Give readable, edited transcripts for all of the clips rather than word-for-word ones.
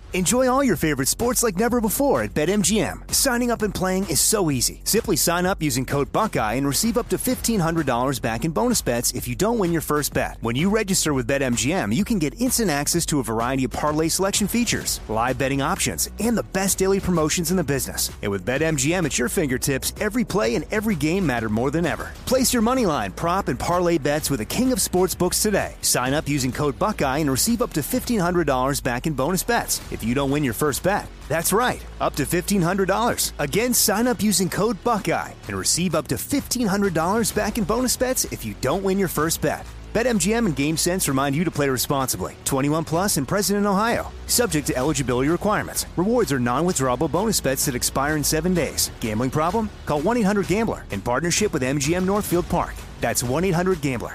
Enjoy all your favorite sports like never before at BetMGM. Signing up and playing is so easy. Simply sign up using code Buckeye and receive up to $1,500 back in bonus bets if you don't win your first bet. When you register with BetMGM, you can get instant access to a variety of parlay selection features, live betting options, and the best daily promotions in the business. And with BetMGM at your fingertips, every play and every game matter more than ever. Place your moneyline, prop, and parlay bets with the king of sportsbooks today. Sign up using code Buckeye and receive up to $1,500 back in bonus bets if you don't win your first bet. That's right, up to $1,500. Again, sign up using code Buckeye and receive up to $1,500 back in bonus bets if you don't win your first bet. BetMGM and GameSense remind you to play responsibly. 21 plus and present in Ohio. Subject to eligibility requirements. Rewards are non-withdrawable bonus bets that expire in 7 days. Gambling problem? Call 1-800-GAMBLER in partnership with MGM Northfield Park. That's 1-800-GAMBLER.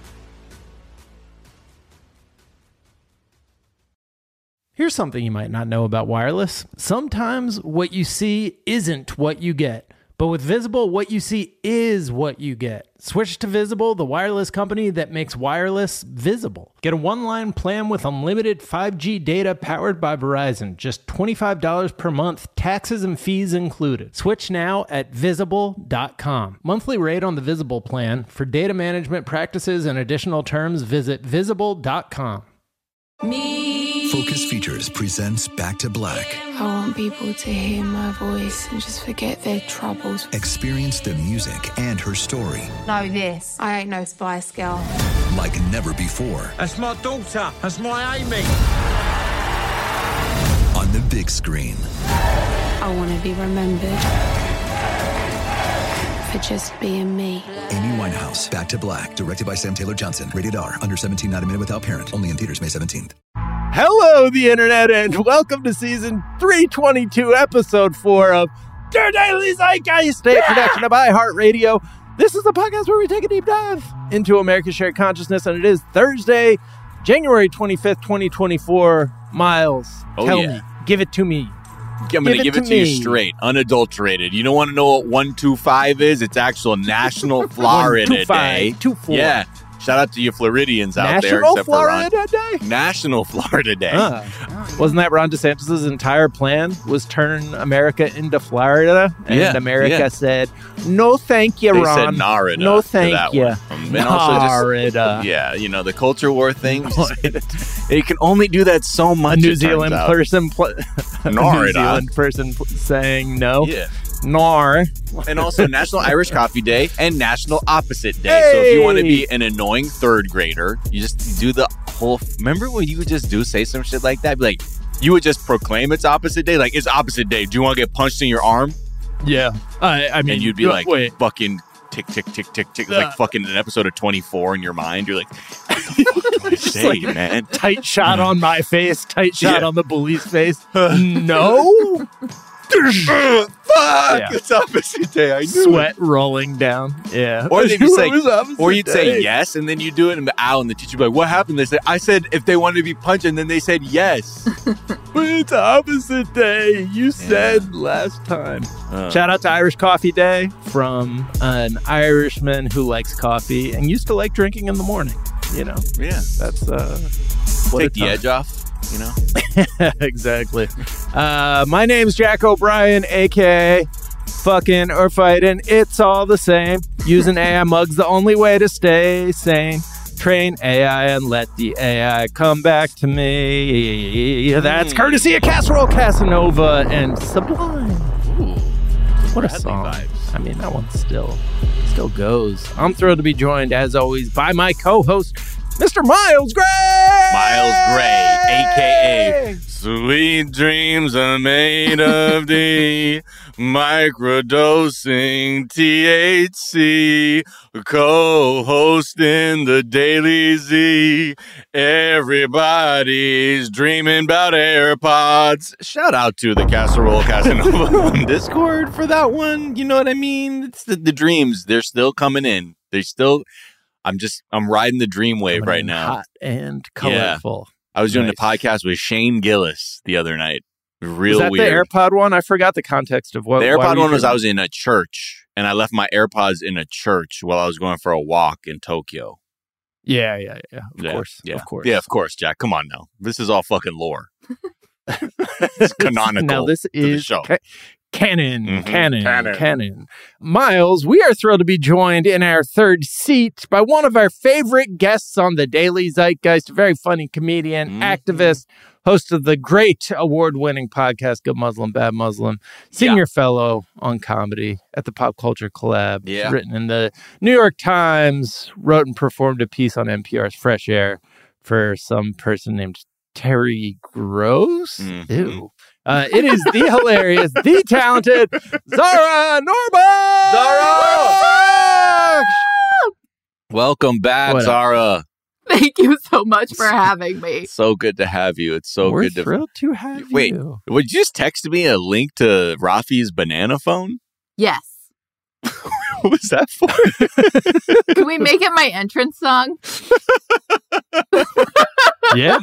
Here's something you might not know about wireless. Sometimes what you see isn't what you get. But with Visible, what you see is what you get. Switch to Visible, the wireless company that makes wireless visible. Get a one-line plan with unlimited 5G data powered by Verizon. Just $25 per month, taxes and fees included. Switch now at Visible.com. Monthly rate on the Visible plan. For data management practices and additional terms, visit Visible.com. Focus Features presents Back to Black. I want people to hear my voice and just forget their troubles. Experience the music and her story. Know this, I ain't no Spice Girl. Like never before. That's my daughter. That's my Amy. On the big screen. I want to be remembered for just being me. Amy Winehouse, Back to Black, directed by Sam Taylor Johnson. Rated R, under 17, not a minute without parent. Only in theaters May 17th. Hello, the internet, and welcome to season 322, episode 4 of Der Daily Zeitgeist, a production of iHeartRadio. This is the podcast where we take a deep dive into America's shared consciousness, and it is Thursday, January 25th, 2024. Miles, tell me, give it to me. I'm going to give it to you straight, unadulterated. You don't want to know what 125 is? It's actual National Florida Day. 24. Yeah. Shout out to you Floridians out there. National Florida Day? National Florida Day. Wasn't that Ron DeSantis' entire plan was turn America into Florida? And America said, no thank you, Ron. They said Narada. No thank you. Narada. Yeah, you know, the culture war thing. They can only do that so much. New Zealand person saying no. Yeah. Nar. And also National Irish Coffee Day and National Opposite Day. Hey! So if you want to be an annoying third grader, you just do the whole... Remember when you would just say some shit like that? Be like, you would just proclaim it's opposite day. Like, it's opposite day. Do you want to get punched in your arm? Yeah. I mean... And you'd be like, fucking tick, tick, tick, tick, tick. Like fucking an episode of 24 in your mind. You're like, what the fuck do I say, like, man? Tight shot on my face. Tight shot on the bully's face. No? Fuck! Yeah. It's opposite day. I knew Sweat rolling down. Yeah. Or they'd be like, or you'd say yes, and then you do it, and the teacher would be like, "What happened?" They said, "I said if they wanted to be punched," and then they said yes. But it's opposite day. You said last time. Shout out to Irish Coffee Day from an Irishman who likes coffee and used to like drinking in the morning. You know. Yeah. That's take the edge off. You know? Exactly. My name's Jack O'Brien, a.k.a. fucking or fighting. It's all the same. Using AI mugs, the only way to stay sane. Train AI and let the AI come back to me. That's courtesy of Casserole Casanova and Sublime. Ooh, what a song. Vibes. I mean, that one still goes. I'm thrilled to be joined, as always, by my co-host, Mr. Miles Gray! Miles Gray, a.k.a. Sweet dreams are made of the microdosing THC, co-hosting the Daily Z. Everybody's dreaming about AirPods. Shout out to the Casserole Casanova on Discord for that one. You know what I mean? It's the dreams. They're still coming in. I'm riding the dream wave right now. Hot and colorful. Yeah. I was doing a podcast with Shane Gillis the other night. Real weird. Was that the AirPod one? I forgot the context of what. The AirPod one was I was in a church, and I left my AirPods in a church while I was going for a walk in Tokyo. Yeah. Of course, Jack. Come on now. This is all fucking lore. It's canonical. Now this to the is show. Canon. Miles, we are thrilled to be joined in our third seat by one of our favorite guests on the Daily Zeitgeist, a very funny comedian, activist, host of the great award-winning podcast, Good Muslim, Bad Muslim, senior fellow on comedy at the Pop Culture Collab, written in the New York Times, wrote and performed a piece on NPR's Fresh Air for some person named Terry Gross. Ew. It is the hilarious, the talented Zara Norberg! Zara! Welcome back, Zara. Thank you so much for having me. So good to have you. It's so We're good to... thrilled to have you. Wait, would you just text me a link to Rafi's banana phone? Yes. What was that for? Can we make it my entrance song? Yeah.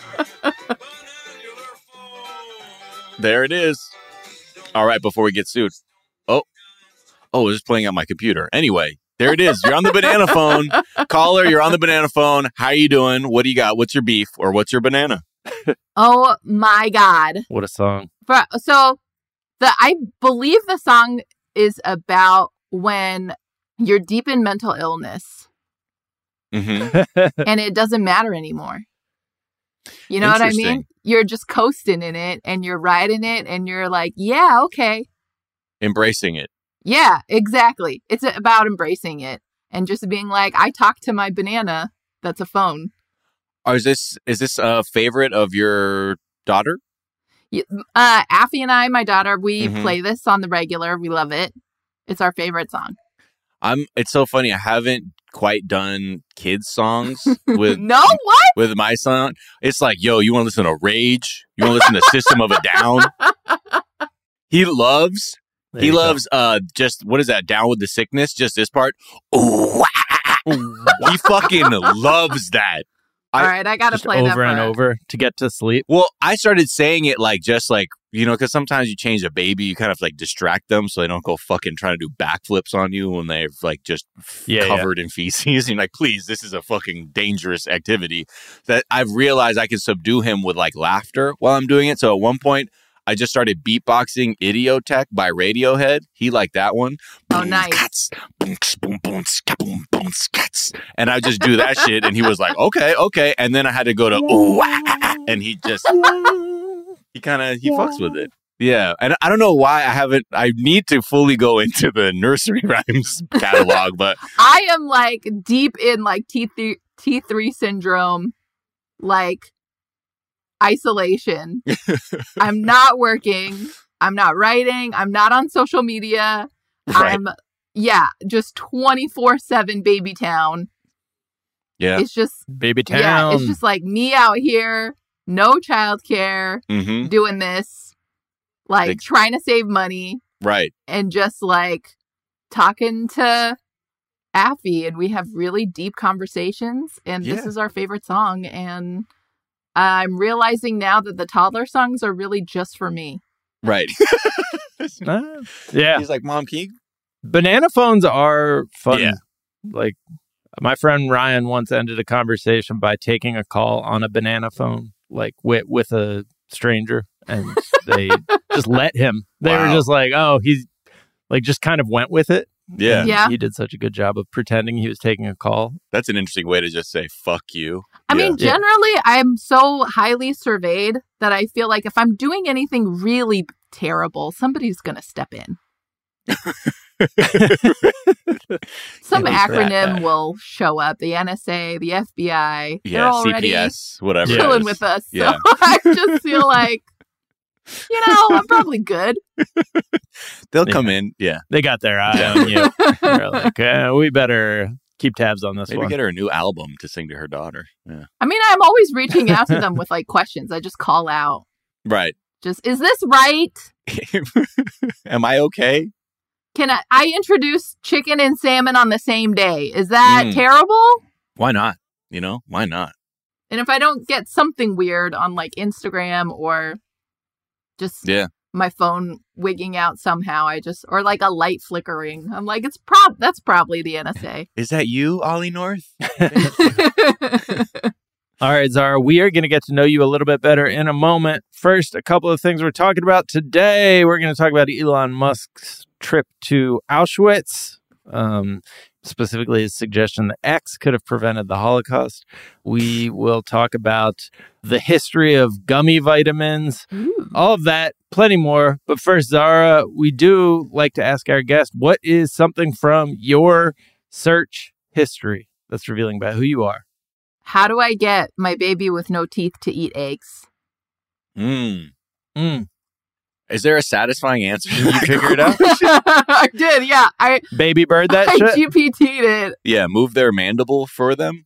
There it is. All right, before we get sued. Oh, it's just playing on my computer. Anyway, there it is. You're on the banana phone. Caller, you're on the banana phone. How you doing? What do you got? What's your beef or what's your banana? Oh my God. What a song. I believe the song is about when you're deep in mental illness and it doesn't matter anymore. You know what I mean? You're just coasting in it and you're riding it and you're like, yeah, okay. Embracing it. Yeah, exactly. It's about embracing it and just being like, I talk to my banana. That's a phone. Is this a favorite of your daughter? Affy and I, my daughter, we play this on the regular. We love it. It's our favorite song. It's so funny. I haven't quite done kids songs with with my son. It's like, yo, you want to listen to Rage? You want to listen to System of a Down? He loves just, what is that, Down with the Sickness? Just this part. Ooh, he fucking loves that. All right, I gotta play that over and over to get to sleep. Well, I started saying it because sometimes you change a baby, you kind of like distract them so they don't go fucking trying to do backflips on you when they're like just covered in feces. And you're like, please, this is a fucking dangerous activity. That I've realized I can subdue him with like laughter while I'm doing it. So at one point, I just started beatboxing Idiotech by Radiohead. He liked that one. Oh, nice. And I just do that shit. And he was like, okay. And then I had to go to, and he just, he fucks with it. Yeah. And I don't know why I need to fully go into the nursery rhymes catalog, but. I am like deep in like T3 syndrome, like isolation. I'm not working. I'm not writing. I'm not on social media. Right. I'm just 24/7 baby town. Yeah. It's just baby town. Yeah, it's just like me out here, no childcare, doing this, like trying to save money. Right. And just like talking to Affy, and we have really deep conversations, and this is our favorite song, and I'm realizing now that the toddler songs are really just for me. Right. Yeah. He's like, Mom, can you? Banana phones are fun. Yeah. Like, my friend Ryan once ended a conversation by taking a call on a banana phone, like with a stranger, and they just let him. They were just like, oh, he's like, just kind of went with it. Yeah. Yeah. He did such a good job of pretending he was taking a call. That's an interesting way to just say, fuck you. I mean, generally, I'm so highly surveyed that I feel like if I'm doing anything really terrible, somebody's going to step in. Some acronym will show up. The NSA, the FBI. Yeah, they're already CPS, whatever. chilling with us. Yeah. So I just feel like, I'm probably good. They'll come in. Yeah. They got their eye on you. They're like, we better keep tabs on this Maybe one. get her a new album to sing to her daughter. Yeah. I mean, I'm always reaching out to them with like questions. I just call out. Right. Just, is this right? Am I okay? Can I introduce chicken and salmon on the same day? Is that terrible? Why not? Why not? And if I don't get something weird on like Instagram or just my phone wigging out somehow, or like a light flickering, I'm like, that's probably the NSA. Is that you, Ollie North? All right, Zara, we are going to get to know you a little bit better in a moment. First, a couple of things we're talking about today. We're going to talk about Elon Musk's trip to Auschwitz, specifically his suggestion that X could have prevented the Holocaust. We will talk about the history of gummy vitamins, all of that, plenty more. But first, Zara, we do like to ask our guest, what is something from your search history that's revealing about who you are? How do I get my baby with no teeth to eat eggs? Is there a satisfying answer? Did you figure it out? I did, yeah. Baby bird that I shit? GPT'd it. Yeah, move their mandible for them.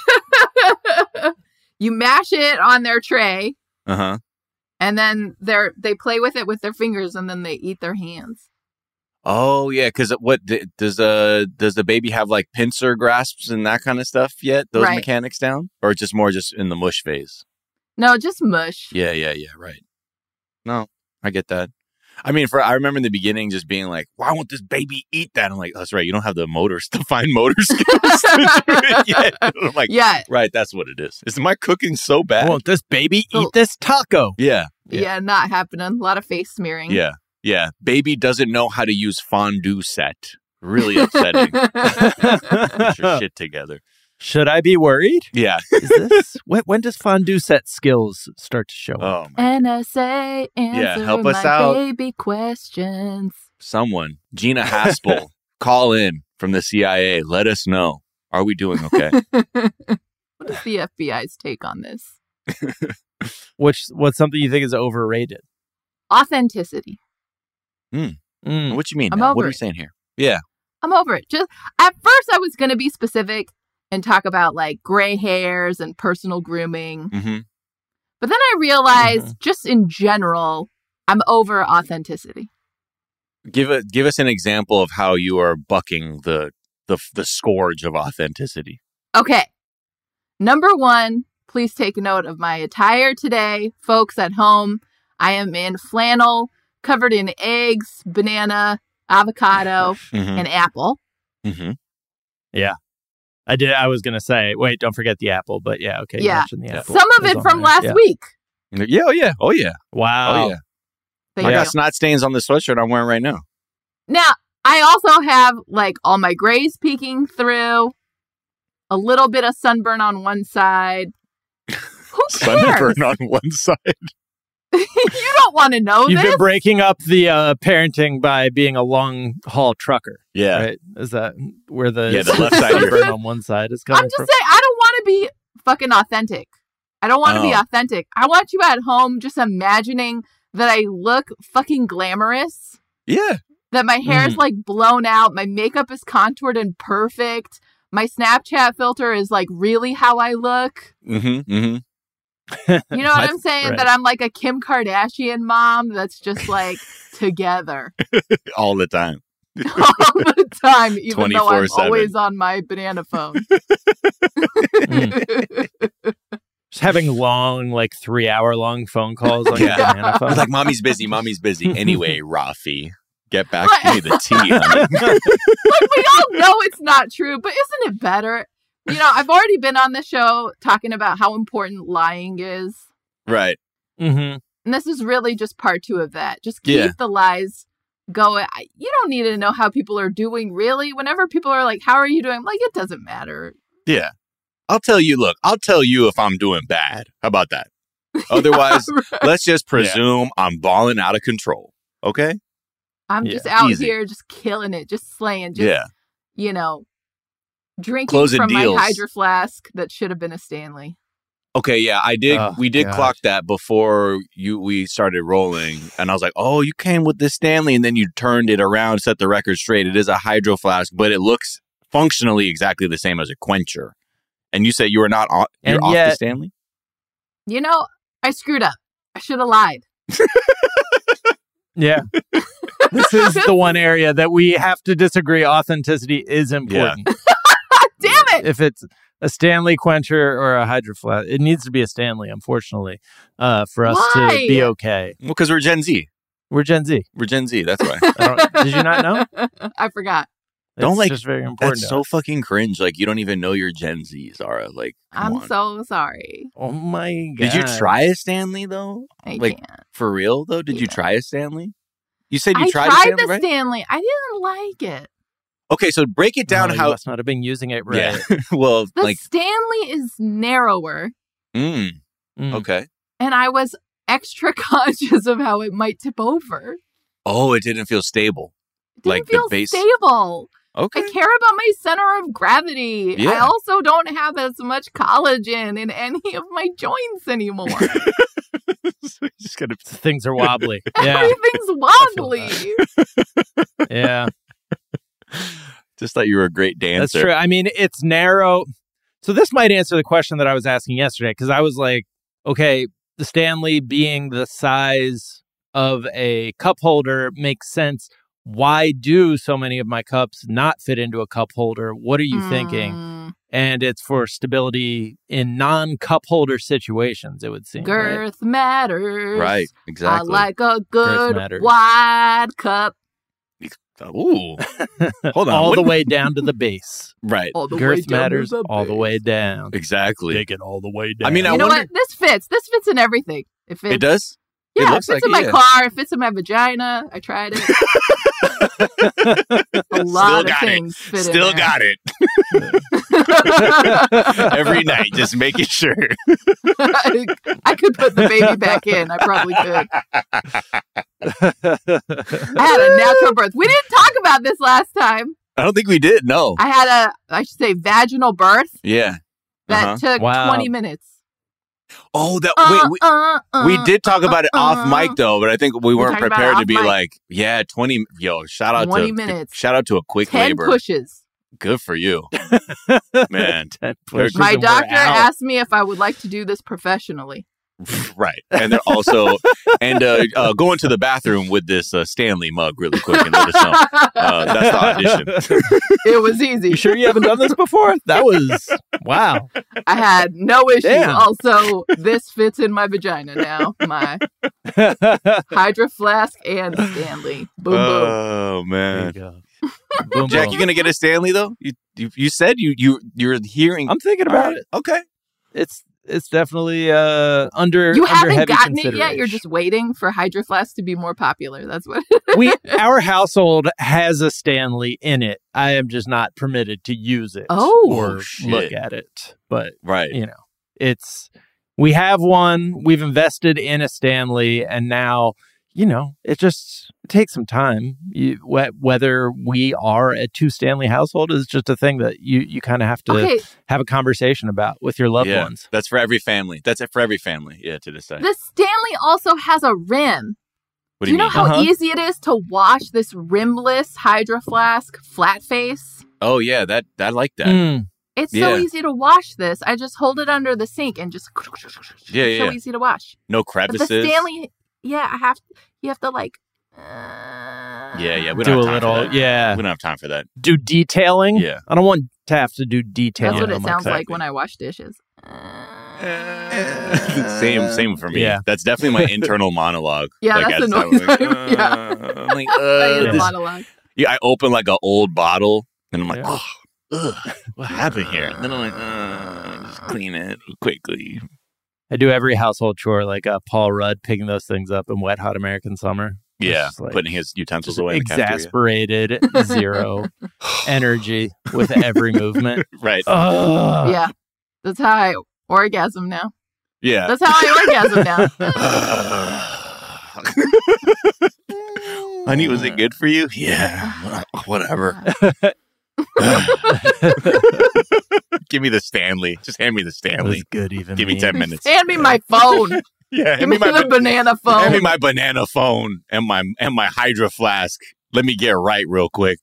You mash it on their tray, Uh-huh. and then they play with it with their fingers, and then they eat their hands. Oh, yeah, because what does the baby have, like, pincer grasps and that kind of stuff yet? Those Right. mechanics down? Or just more just in the mush phase? No, just mush. Yeah, right. No, I get that. I mean, I remember in the beginning just being like, why won't this baby eat that? I'm like, oh, that's right, you don't have the fine motor skills to do it yet. I'm like, Yeah. right, that's what it is. Is my cooking so bad? Won't this baby eat this taco? Yeah. Yeah, not happening. A lot of face smearing. Yeah. Baby doesn't know how to use fondue set. Really upsetting. Get your shit together. Should I be worried? Yeah. Is this when does fondue set skills start to show up? Oh, my. NSA, answer help us my out. baby questions. Someone, Gina Haspel, call in from the CIA. Let us know. Are we doing okay? What is the FBI's take on this? What's something you think is overrated? Authenticity. What you mean? I'm Now? over What are we it. saying here? Yeah. I'm over it. Just at first, I was going to be specific and talk about like gray hairs and personal grooming. Mm-hmm. But then I realized, just in general, I'm over authenticity. Give us an example of how you are bucking the scourge of authenticity. Okay. Number one, please take note of my attire today. Folks at home, I am in flannel, covered in eggs, banana, avocado, and apple. Mm-hmm. Yeah. I was going to say, wait, don't forget the apple. But yeah, okay. You Yeah. mentioned the apple. Some of It's it on from there. last week. Yeah. Oh, yeah. Wow. Oh, yeah. Thank I you. got snot stains on the sweatshirt I'm wearing right now. Now, I also have like all my grays peeking through, a little bit of sunburn on one side. Who cares? Sunburn on one side. You don't want to know You've this. been breaking up the parenting by being a long haul trucker. Yeah. Right? Is that where the left side of your- sunburn on one side is coming I'm just from? saying, I don't want to be fucking authentic. I don't want to be Oh. authentic. I want you at home just imagining that I look fucking glamorous, Yeah. that my hair is like blown out, my makeup is contoured and perfect, my Snapchat filter is like really how I look. Mm-hmm. Mm-hmm. You know what I'm saying? right. That I'm like a Kim Kardashian mom that's just like together All the time. all the time, even though I'm 24/7. always on my banana phone. Just having long, like 3-hour-long phone calls on your Yeah. banana phone. It's like, mommy's busy. Anyway, Rafi, get back to me the tea, honey. Like, we all know it's not true, but isn't it better? You know, I've already been on the show talking about how important lying is. Right. Mm-hmm. And this is really just part 2 of that. Just keep Yeah. the lies going. You don't need to know how people are doing, really. Whenever people are like, how are you doing? I'm like, it doesn't matter. Yeah. I'll tell you if I'm doing bad. How about that? Otherwise, let's just presume I'm balling out of control. Okay? I'm Yeah. just out Easy. here just killing it, just slaying, just, Yeah. you know, drinking Closing from deals. my Hydro Flask that should have been a Stanley. Okay, yeah, I did. Oh, we did God. clock that before we started rolling, and I was like, "Oh, you came with this Stanley," and then you turned it around, set the record straight. It is a Hydro Flask, but it looks functionally exactly the same as a quencher. And you said you were not off. You're And off yet- the Stanley. You know, I screwed up. I should have lied. Yeah. This is the one area that we have to disagree. Authenticity is important. Damn it! If it's a Stanley quencher or a Hydro Flask, it needs to be a Stanley, unfortunately, for us to Why? be okay. Well, because we're Gen Z. We're Gen Z. We're Gen Z. That's why. Did you not know? I forgot. Don't It's just very important. That's so fucking cringe. Like, you don't even know your Gen Z, Zara. Like, come I'm on. so sorry. Oh my god! Did you try a Stanley though? I Like, can't. for real though? Did you try a Stanley? You said you I tried tried a Stanley, the right? Stanley. I didn't like it. Okay, so break it down You how. must not have been using it right. Yeah. Well, The like, Stanley is narrower, Mm. okay. and I was extra conscious of how it might tip over. Oh, it didn't feel stable. It didn't Like the feel base- stable. Okay. I care about my center of gravity. I Yeah. also don't have as much collagen in any of my joints anymore. So you just gotta. Things are wobbly. Yeah, Everything's wobbly. yeah, Just thought you were a great dancer. that's true. I mean, it's narrow. So this might answer the question that I was asking yesterday, because I was like, okay, the Stanley being the size of a cup holder makes sense. Why do so many of my cups not fit into a cup holder? What are you thinking? Mm, And it's for stability in non-cup holder situations, it would seem. right? girth matters. Right. Exactly. I like a good matters. wide cup. Ooh. Hold on. All what- the way down to the base. Right. All the way Girth down to matters the all the base. way down. Exactly. Take it all the way down. I mean, I You know wonder. what? This fits. This fits in everything. It fits. It does. Yeah, it looks fits like in my it, yeah. car. It fits in my vagina. I tried it. A lot of got it. things fit Still in there. got it. Every night, just making sure. I could put the baby back in. I probably could. I had a natural birth. We didn't talk about this last time. I don't think we did. No. I had I should say, vaginal birth Yeah. that took Wow. 20 minutes. Oh, that. Wait. We did talk about it off mic though, but I think we weren't talked about it prepared to off be mic. like, yeah, 20. Yo, shout out 20 to minutes. Shout out to a quick 10 labor. pushes. Good for you, man. Pushes My and we're doctor out. asked me if I would like to do this professionally. Right, and then also, go into the bathroom with this Stanley mug really quick and let us know. That's the audition. It was easy. You sure you haven't done this before? That was wow. I had no issue. Damn. Also, this fits in my vagina now. My Hydro Flask and Stanley. Boom, boom. Oh There you man, go. Boom, Jack, boom. you gonna get a Stanley though? You said you're hearing. I'm thinking about it. Okay. It's definitely under You under haven't heavy gotten it yet. consideration. You're just waiting for Hydro Flask to be more popular. That's what. Our household has a Stanley in it. I am just not permitted to use it Oh. or Shit. look at it. But Right. you know, we have one. We've invested in a Stanley, and now it takes some time. Whether we are a two Stanley household is just a thing that you kind of have to Okay, have a conversation about with your loved Yeah, ones. that's for every family. That's it for every family. Yeah, to decide. the Stanley also has a rim. What Do you know mean? how Uh-huh. easy it is to wash this rimless Hydro Flask flat face? Oh yeah, that I like that. Mm. It's so Yeah. easy to wash this. I just hold it under the sink and just. Yeah, It's so yeah. easy to wash. No But crevices. the Stanley, yeah, you have to like. Yeah. We Do don't a have time for little, that. yeah. We don't have time for that. Do detailing. Yeah. I don't want to have to do detailing. That's what on it my sounds car. like when I wash dishes. Same for me. Yeah. That's definitely my internal monologue. Yeah, like, that's at the time, noise. like, Yeah. I'm like, That is a this- monologue. yeah, I open like an old bottle and I'm like, Yeah. what happened here? And then I'm like, just clean it quickly. I do every household chore like Paul Rudd picking those things up in Wet Hot American Summer. It's Yeah, just, like, putting his utensils just away in the cafeteria. exasperated, zero energy with every movement. Right. Ugh. Yeah, that's how I orgasm now. Yeah. That's how I orgasm now. Honey, was it good for you? Yeah. Whatever. Give me the Stanley. Just hand me the It Stanley. was good even. Give me 10 minutes. Hand me my phone. Yeah, Give me the banana hand me phone. my banana phone and my Hydro Flask. Let me get right real quick.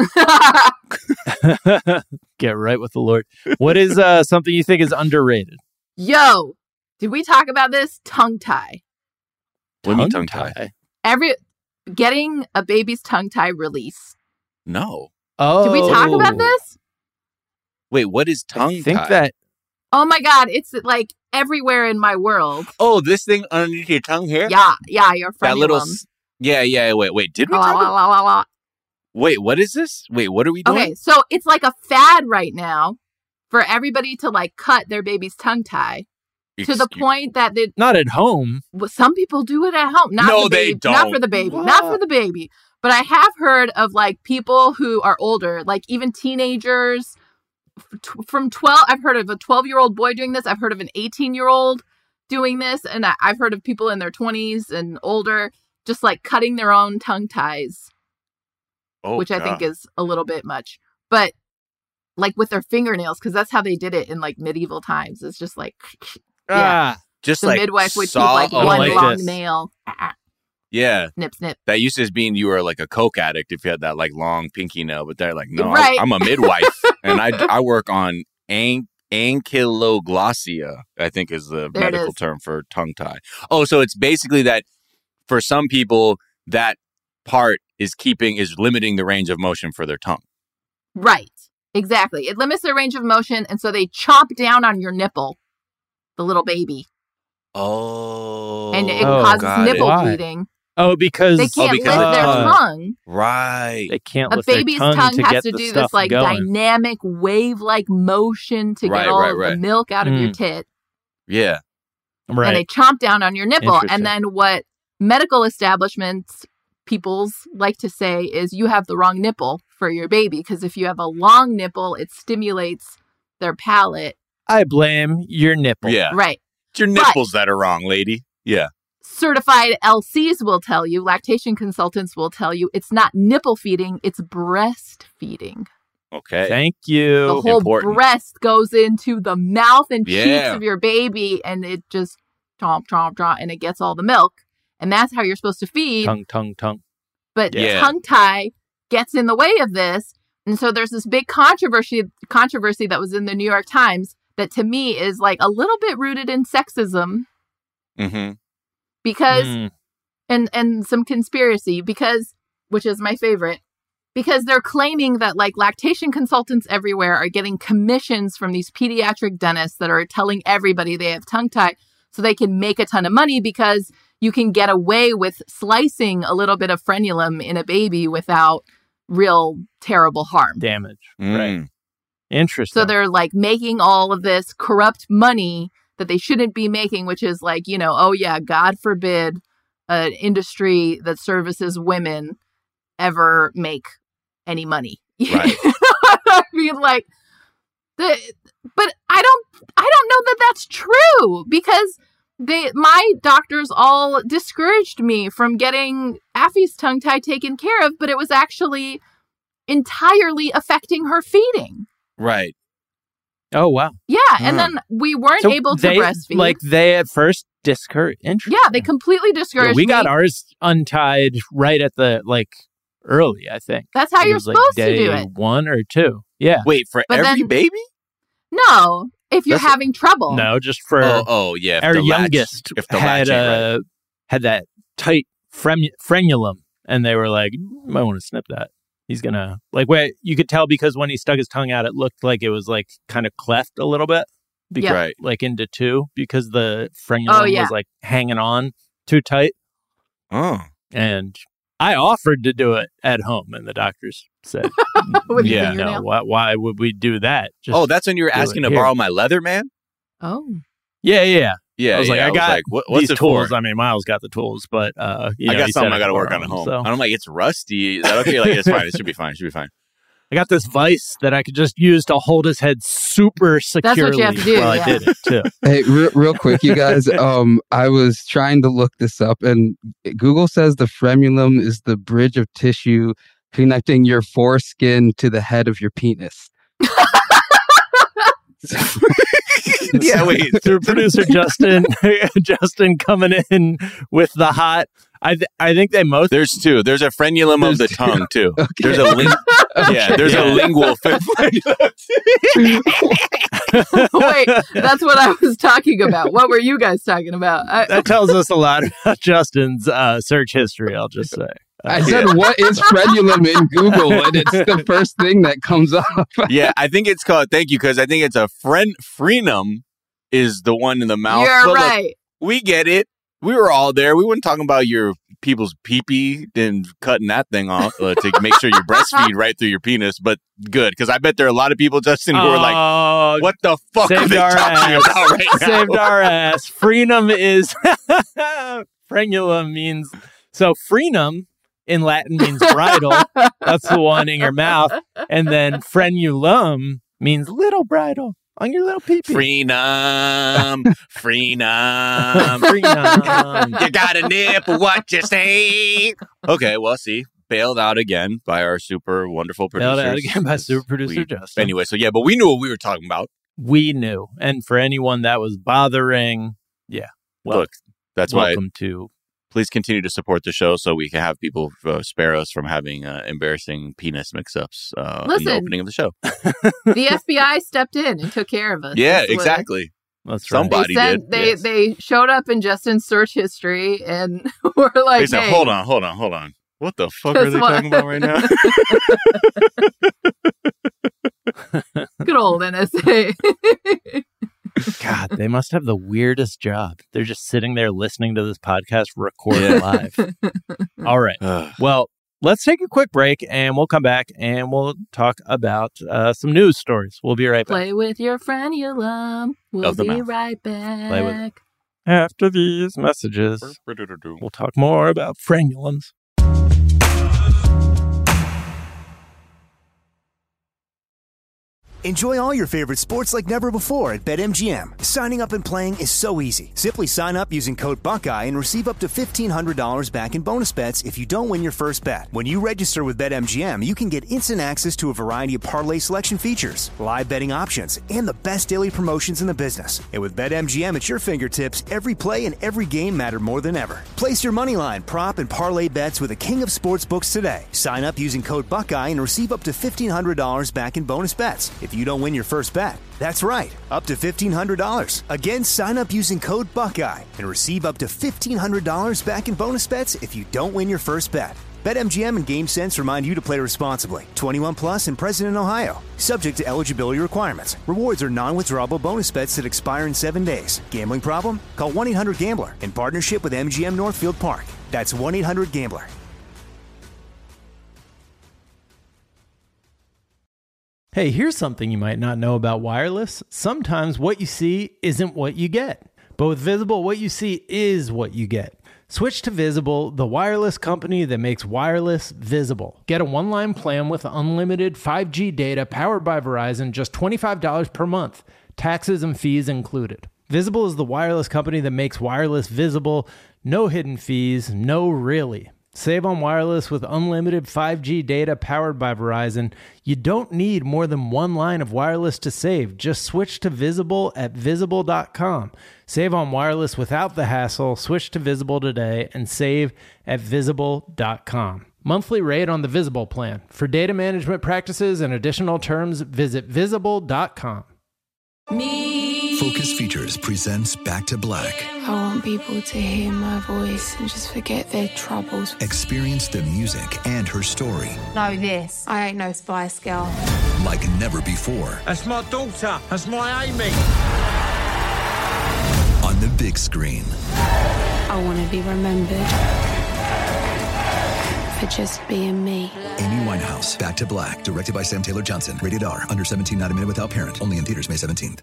Get right with the Lord. What is something you think is underrated? Yo, did we talk about this? Tongue tie. What do you mean tongue tie? Getting a baby's tongue tie release. No. Oh, Did we talk about this? Wait, what is tongue I think tie? that Oh my God, it's like everywhere in my world. Oh, this thing underneath your tongue here? Yeah, your That frenulum. little. Yeah. Wait. Did we La, talk la, about? la, la, la. Wait, what is this? Wait, what are we doing? Okay, so it's like a fad right now for everybody to like cut their baby's tongue tie to the point that not at home. Some people do it at home. Not they don't. Not for the baby. What? Not for the baby. But I have heard of like people who are older, like even teenagers from 12. I've heard of a 12-year-old boy doing this. I've heard of an 18-year-old doing this. And I've heard of people in their 20s and older just like cutting their own tongue ties. Which I think is a little bit much, but like with their fingernails, because that's how they did it in like medieval times. It's just like, just the like midwife would keep like one long nail. Yeah. Snip, snip. That used to mean you were like a coke addict if you had that like long pinky nail, but they're like, no, Right. I'm a midwife and I work on ankylosing, I think is the medical term for tongue tie. Oh, so it's basically that for some people that part is limiting the range of motion for their tongue. Right. Exactly. It limits the range of motion. And so they chomp down on your nipple, the little baby. Oh. And it causes nipple bleeding. Oh, because they can't lift their tongue. Right. They can't a lift baby's their tongue has to the do stuff this like going. dynamic wave-like motion to get all of the milk out of your tit. Yeah. Right. And they chomp down on your nipple. And then what medical establishments peoples like to say is you have the wrong nipple for your baby, because if you have a long nipple, it stimulates their palate. I blame your nipple. Yeah. Right. It's your nipples that are wrong, lady. Yeah. Certified LCs will tell you, lactation consultants will tell you, it's not nipple feeding, it's breastfeeding. Okay. Thank you. The whole breast goes into the mouth and cheeks Yeah. of your baby, and it just chomp, chomp, chomp, and it gets all the milk. And that's how you're supposed to feed. Tongue. But Yeah. tongue tie gets in the way of this. And so there's this big controversy that was in the New York Times that to me is like a little bit rooted in sexism. Mm-hmm. Because, and some conspiracy, because, which is my favorite, because they're claiming that like lactation consultants everywhere are getting commissions from these pediatric dentists that are telling everybody they have tongue tie so they can make a ton of money, because you can get away with slicing a little bit of frenulum in a baby without real terrible harm. Damage. Right. Interesting. So they're like making all of this corrupt money that they shouldn't be making, which is like, you know, oh yeah, God forbid an industry that services women ever make any money. Right. I mean, like, but I don't know that that's true, because my doctors all discouraged me from getting Affy's tongue tie taken care of, but it was actually entirely affecting her feeding. Right. Oh, wow. Yeah, and then we weren't able to breastfeed. Like, they at first discouraged. Yeah, they completely discouraged we me. got ours untied right at the, like, early, I think. That's how you're supposed to do it. Day 1 or 2. Yeah. Wait, for But every then- baby? No, if you're having trouble. No, just for Oh, yeah. if our the latch- youngest if the had latch ain't right. had that tight frenulum, and they were like, "You might want to snip that." He's gonna you could tell, because when he stuck his tongue out, it looked like it was like kind of cleft a little bit, because, Right. like into two, because the frenulum was like hanging on too tight. Oh. And I offered to do it at home, and the doctors said, With your Yeah. fingernail? "No, why would we do that?" Oh, that's when you were do asking it to here. borrow my leather, man? Oh. Yeah. Yeah. I was like, yeah. I got what's these it tools. for? I mean, Miles got the tools, but you I know, got he something said I got to could work borrow on at them, home. so. And I'm like, it's rusty. Is that okay? Like, it's fine. It should be fine. It should be fine. I got this vice that I could just use to hold his head super securely you have to do, while yeah. I did it too. Hey, real quick, you guys. I was trying to look this up, and Google says the frenulum is the bridge of tissue connecting your foreskin to the head of your penis. Yeah, wait. Through producer Justin, Justin coming in with the hot. I think they most. There's two. There's a frenulum of the tongue, too. Okay. There's a yeah, there's a lingual frenulum. Wait, that's what I was talking about. What were you guys talking about? That tells us a lot about Justin's search history. I'll just say. I said, what is frenulum in Google? And it's the first thing that comes up. Yeah, I think it's called, thank you, because I think it's a frenum is the one in the mouth. You're But look, right. we get it. We were all there. We weren't talking about your people's pee-pee and cutting that thing off to make sure you breastfeed right through your penis. But good, because I bet there are a lot of people, Justin, who are like, what the fuck are they talking about right now? Saved our ass. Frenum is... Frenulum means... So frenum in Latin means bridle. That's the one in your mouth. And then frenulum means little bridle on your little pee-pee. Freenum. You got a nipple, what you say? Okay, well, see, bailed out again by our super wonderful producers. Bailed out again by super producer Justin. Anyway, so yeah, but we knew what we were talking about. We knew. And for anyone that was bothering, well, look, that's welcome why. to... Please continue to support the show so we can have people spare us from having embarrassing penis mix-ups in the opening of the show. The FBI stepped in and took care of us. Yeah, exactly. That's right. Somebody did. They showed up in Justin's search history and were like, they said, hold on. What the fuck are they talking about right now? Good old NSA. God, they must have the weirdest job. They're just sitting there listening to this podcast recorded live. All right. Well, let's take a quick break and we'll come back and we'll talk about some news stories. We'll be right back. Play with your frenulum. We'll be right back. Play with it. After these messages, we'll talk more about frenulums. Enjoy all your favorite sports like never before at BetMGM. Signing up and playing is so easy. Simply sign up using code Buckeye and receive up to $1,500 back in bonus bets if you don't win your first bet. When you register with BetMGM, you can get instant access to a variety of parlay selection features, live betting options, and the best daily promotions in the business. And with BetMGM at your fingertips, every play and every game matter more than ever. Place your moneyline, prop, and parlay bets with the king of sportsbooks today. Sign up using code Buckeye and receive up to $1,500 back in bonus bets if you don't win your first bet. That's right, up to $1,500. Again, sign up using code Buckeye and receive up to $1,500 back in bonus bets if you don't win your first bet. BetMGM and GameSense remind you to play responsibly. 21 plus and present in Ohio. Subject to eligibility requirements. Rewards are non-withdrawable bonus bets that expire in 7 days. Gambling problem? Call 1-800-GAMBLER in partnership with MGM Northfield Park. That's 1-800-GAMBLER. Hey, here's something you might not know about wireless. Sometimes what you see isn't what you get. But with Visible, what you see is what you get. Switch to Visible, the wireless company that makes wireless visible. Get a one-line plan with unlimited 5G data powered by Verizon, just $25 per month. Taxes and fees included. Visible is the wireless company that makes wireless visible. No hidden fees, no really. Save on wireless with unlimited 5G data powered by Verizon. You don't need more than one line of wireless to save. Just switch to Visible at Visible.com. Save on wireless without the hassle. Switch to Visible today and save at Visible.com. Monthly rate on the Visible plan. For data management practices and additional terms, visit Visible.com. Focus Features presents Back to Black. I want people to hear my voice and just forget their troubles. Experience the music and her story Know this, I ain't no Spice Girl. like never before. That's my daughter. That's my Amy. On the big screen. I want to be remembered for just being me. Amy Winehouse, Back to Black, directed by Sam Taylor Johnson. Rated R, under 17, not a minute without parent. Only in theaters May 17th.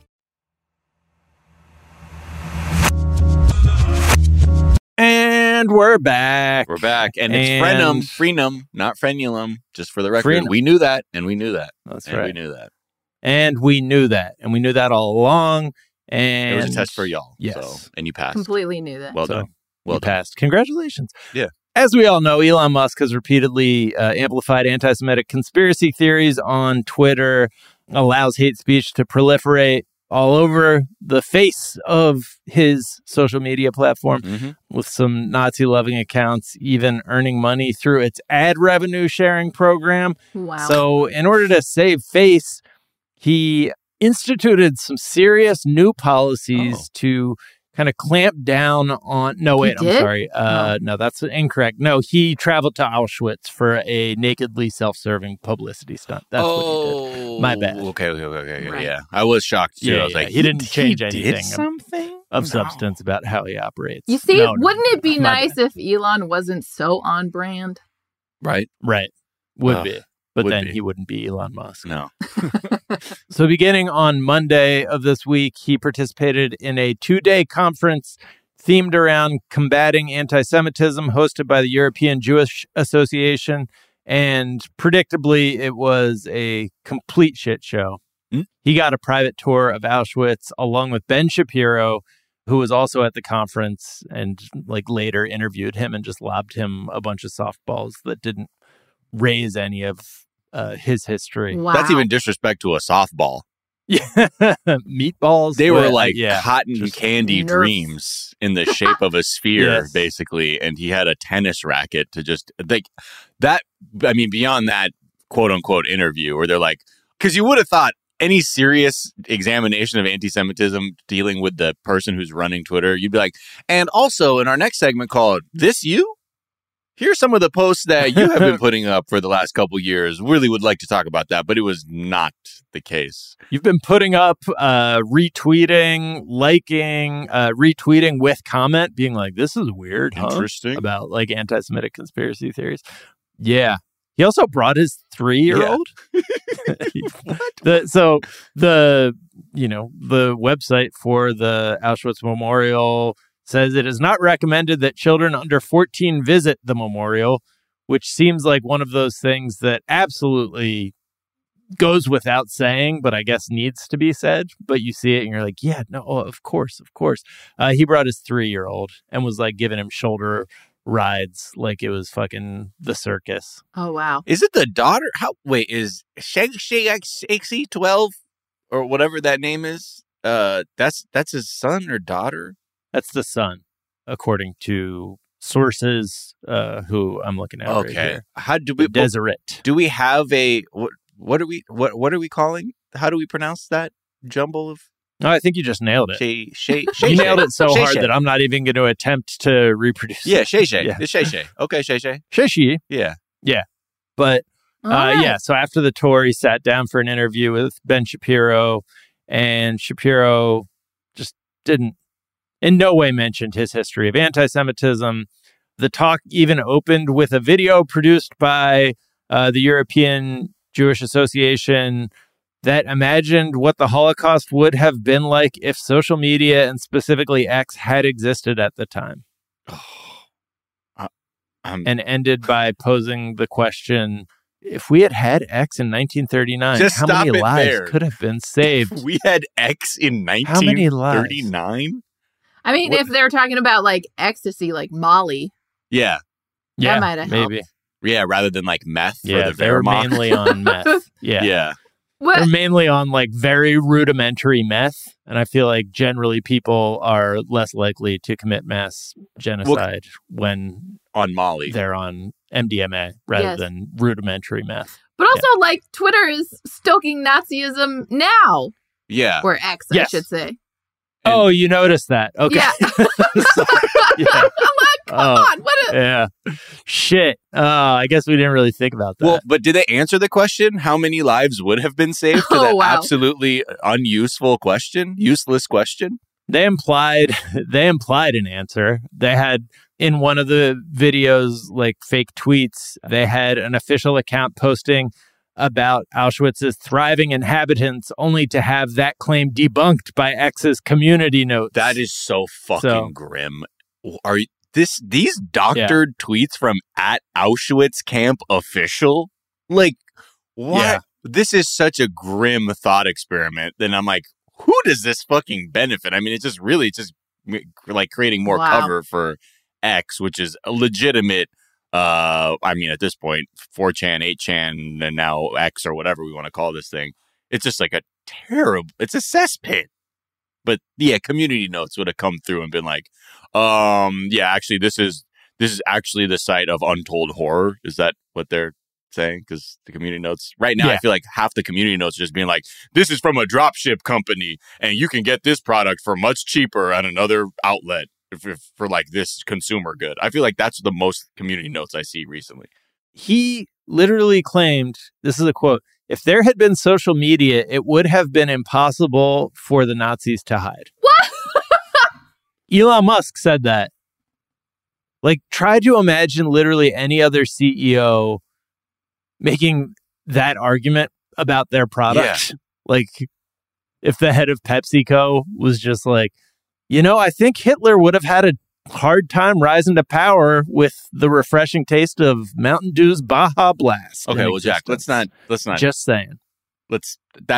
And we're back. We're back. And it's frenum, not frenulum, just for the record. Frenum. We knew that, and we knew that. That's and right. We knew that. And we knew that. And we knew that all along. And It was a test for y'all. Yes. So, and you passed. Completely knew that. Well So, done. Well you done. passed. Congratulations. Yeah. As we all know, Elon Musk has repeatedly amplified anti-Semitic conspiracy theories on Twitter, allows hate speech to proliferate all over the face of his social media platform, with some Nazi-loving accounts even earning money through its ad revenue sharing program. Wow. So in order to save face, he instituted some serious new policies to kind of clamp down on... No, wait, I'm did? sorry. No, that's incorrect. No, he traveled to Auschwitz for a nakedly self-serving publicity stunt. That's what he did. My bad. Okay. Right. Yeah. I was shocked, too. I was like, he didn't change did anything. something? of substance about how he operates. You see, wouldn't it be nice if Elon wasn't so on brand? Right. Would be. But then he wouldn't be Elon Musk. No. So beginning on Monday of this week, he participated in a 2-day conference themed around combating anti-Semitism hosted by the European Jewish Association. And predictably, it was a complete shit show. He got a private tour of Auschwitz along with Ben Shapiro, who was also at the conference and later interviewed him and just lobbed him a bunch of softballs that didn't raise any of his history. Wow. That's even disrespect to a softball. Yeah. Meatballs. They were like cotton just candy dreams in the shape of a sphere, basically. And he had a tennis racket to just that. I mean, beyond that quote unquote interview where they're like, because you would have thought any serious examination of anti-Semitism dealing with the person who's running Twitter, you'd be like, and also in our next segment called This You? Here's some of the posts that you have been putting up for the last couple years. Really would like to talk about that, but it was not the case. You've been putting up retweeting, liking, retweeting with comment, being like, this is weird. Interesting. About anti-Semitic conspiracy theories. Yeah. He also brought his 3-year-old. Yeah. So the website for the Auschwitz Memorial says it is not recommended that children under 14 visit the memorial, which seems like one of those things that absolutely goes without saying, but I guess needs to be said. But you see it and you're like, yeah, no, of course. He brought his 3-year-old and was giving him shoulder rides like it was fucking the circus. Oh, wow. Is it the daughter? Is Shakespeare 12 or whatever that name is? That's his son or daughter? That's the son, according to sources who I'm looking at. Okay. Right here. How do we Deseret? Do we have a what are we calling? How do we pronounce that jumble of? No, I think you just nailed it. You nailed it so hard that I'm not even going to attempt to reproduce. Yeah, it. Shay. It's Shay. Okay, Shay. Shay. Yeah. But so after the tour, he sat down for an interview with Ben Shapiro, and Shapiro just didn't. In no way mentioned his history of anti-Semitism. The talk even opened with a video produced by the European Jewish Association that imagined what the Holocaust would have been like if social media and specifically X had existed at the time. And ended by posing the question, if we had X in 1939, how many lives could have been saved? We had X in 1939? I mean, if they're talking about ecstasy, like Molly. Yeah. That might have helped. Maybe. Yeah, rather than meth. Yeah, for the they were mainly on meth. Yeah. What? They're mainly on very rudimentary meth. And I feel like generally people are less likely to commit mass genocide when on Molly. They're on MDMA rather than rudimentary meth. But also, Twitter is stoking Nazism now. Yeah. Or X, I should say. Oh, you noticed that. Okay. Yeah. I'm like, come on. Yeah. Shit. I guess we didn't really think about that. Well, but did they answer the question? How many lives would have been saved to that absolutely useless question? They implied an answer. They had in one of the videos, fake tweets, they had an official account posting about Auschwitz's thriving inhabitants, only to have that claim debunked by X's community notes. That is so fucking grim. Are these doctored tweets from @Auschwitz Camp Official? What? Yeah. This is such a grim thought experiment. Then I'm like, who does this fucking benefit? I mean, it's just creating more cover for X, which is a legitimate. I mean, at this point, 4chan, 8chan, and now X or whatever we want to call this thing. It's just it's a cesspit. But yeah, community notes would have come through and been like, actually, this is actually the site of untold horror. Is that what they're saying? Because the community notes right now, I feel like half the community notes are just being like, this is from a dropship company, and you can get this product for much cheaper at another outlet. For this consumer good. I feel like that's the most community notes I see recently. He literally claimed, this is a quote, if there had been social media, it would have been impossible for the Nazis to hide. What? Elon Musk said that. Like, try to imagine literally any other CEO making that argument about their product. Yeah. Like, if the head of PepsiCo was just like, I think Hitler would have had a hard time rising to power with the refreshing taste of Mountain Dew's Baja Blast. Okay, well, Jack, let's not. Just saying. Let's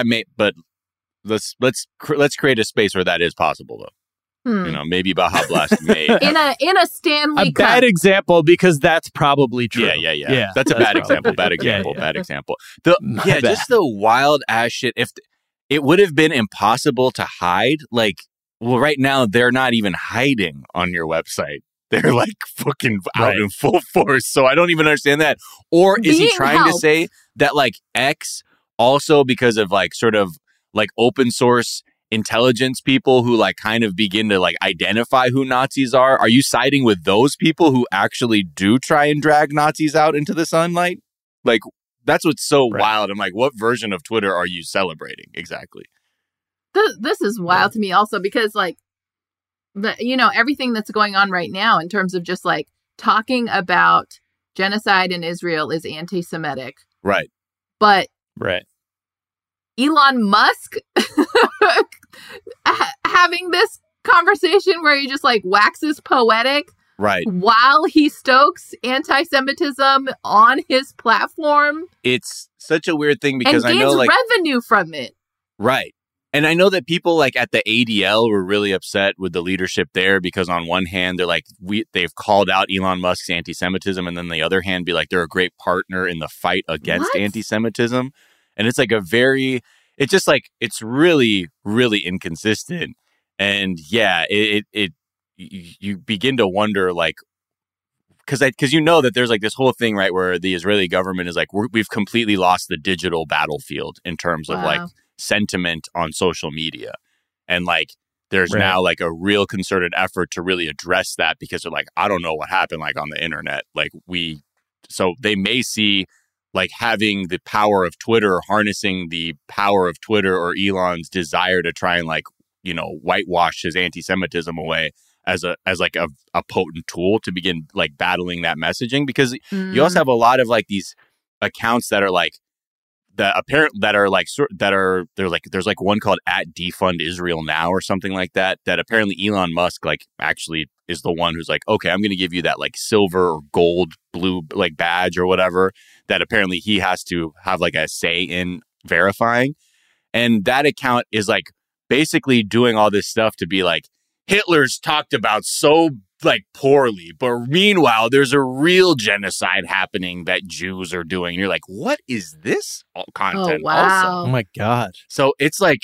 create a space where that is possible, though. Maybe Baja Blast may in a Stanley a Cup. Bad example, because that's probably true. Yeah. That's a bad example. Bad example. Just the wild ass shit. If it would have been impossible to hide, like, well, right now they're not even hiding on your website. They're like fucking out in full force. So I don't even understand that. Or is he trying to say that like X also, because of like sort of like open source intelligence people who like kind of begin to like identify who Nazis are you siding with those people who actually do try and drag Nazis out into the sunlight? Like, that's what's so wild. I'm like, what version of Twitter are you celebrating exactly? This is wild to me also, because like everything that's going on right now in terms of just like talking about genocide in Israel is anti-Semitic. Right. But Elon Musk having this conversation where he just like waxes poetic while he stokes anti-Semitism on his platform. It's such a weird thing because and I know like revenue from it. Right. And I know that people like at the ADL were really upset with the leadership there because on one hand, they're like, they've called out Elon Musk's anti-Semitism. And then the other hand, be like, they're a great partner in the fight against anti-Semitism. And it's like it's just like, it's really, really inconsistent. And yeah, you begin to wonder like, because that there's like this whole thing, right, where the Israeli government is like, we've completely lost the digital battlefield in terms of like sentiment on social media. And like, there's now like a real concerted effort to really address that because they're like, I don't know what happened like on the internet. Like so they may see like having the power of Twitter, harnessing the power of Twitter or Elon's desire to try and like, whitewash his anti-Semitism away as a potent tool to begin like battling that messaging. Because you also have a lot of like these accounts that are like there's like one called @DefundIsrael Now or something like that apparently Elon Musk like actually is the one who's like, okay, I'm going to give you that like silver or gold blue like badge or whatever that apparently he has to have like a say in verifying. And that account is like basically doing all this stuff to be like, Hitler's talked about so like poorly, but meanwhile, there's a real genocide happening that Jews are doing. And you're like, what is this content? Also? Oh my God. So it's like,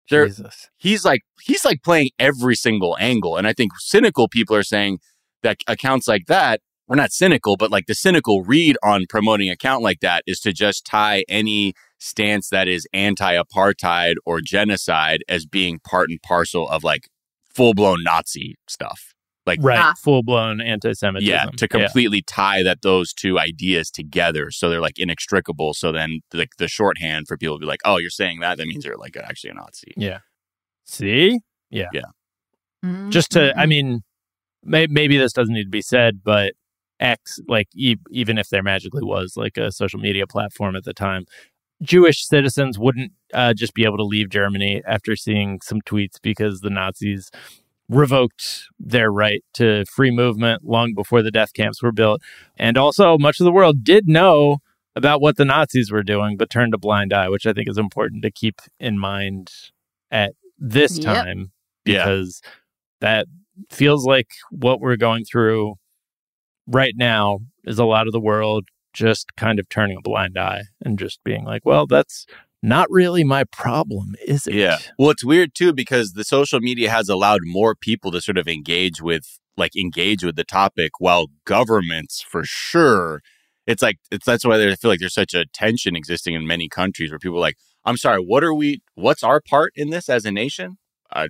he's like playing every single angle. And I think cynical people are saying that accounts like that, we're not cynical, but like the cynical read on promoting an account like that is to just tie any stance that is anti-apartheid or genocide as being part and parcel of like full-blown Nazi stuff. Like full-blown anti-Semitism. Yeah, to completely tie those two ideas together so they're like inextricable. So then like the shorthand for people to be like, oh, you're saying that means you're like actually a Nazi. Yeah. See? Yeah. Yeah. Mm-hmm. Just to, I mean, maybe this doesn't need to be said, but X, like even if there magically was like a social media platform at the time, Jewish citizens wouldn't just be able to leave Germany after seeing some tweets because the Nazis revoked their right to free movement long before the death camps were built. And also, much of the world did know about what the Nazis were doing, but turned a blind eye, which I think is important to keep in mind at this time, because that feels like what we're going through right now is a lot of the world just kind of turning a blind eye and just being like, well, that's not really my problem, is it? Yeah. Well, it's weird, too, because the social media has allowed more people to sort of engage with the topic, while governments, for sure, that's why I feel like there's such a tension existing in many countries where people are like, I'm sorry, what's our part in this as a nation?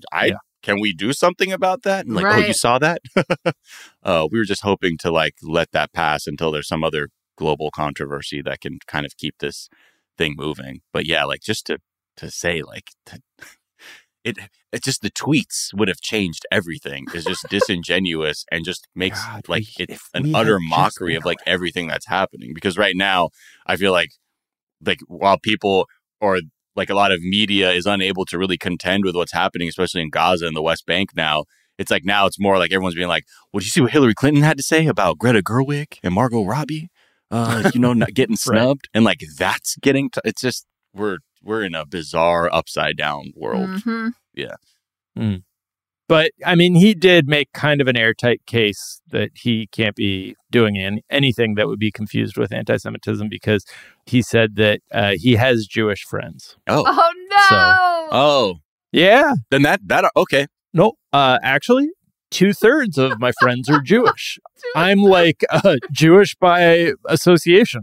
Can we do something about that? And like, oh, you saw that? We were just hoping to like let that pass until there's some other global controversy that can kind of keep this thing moving. But yeah, like just to say like it's just the tweets would have changed everything. It's just disingenuous and just makes it's an utter mockery of like everything that's happening. Because right now, I feel like while people or like a lot of media is unable to really contend with what's happening, especially in Gaza and the West Bank now, it's like now it's more like everyone's being like, well, did you see what Hillary Clinton had to say about Greta Gerwig and Margot Robbie? Not getting snubbed. And like that's getting it's just we're in a bizarre upside down world. Mm-hmm. Yeah. Mm. But I mean, he did make kind of an airtight case that he can't be doing anything that would be confused with anti-Semitism, because he said that he has Jewish friends. Oh no! Oh yeah. Then that okay. No, actually, 2/3 of my friends are Jewish. I'm like Jewish by association.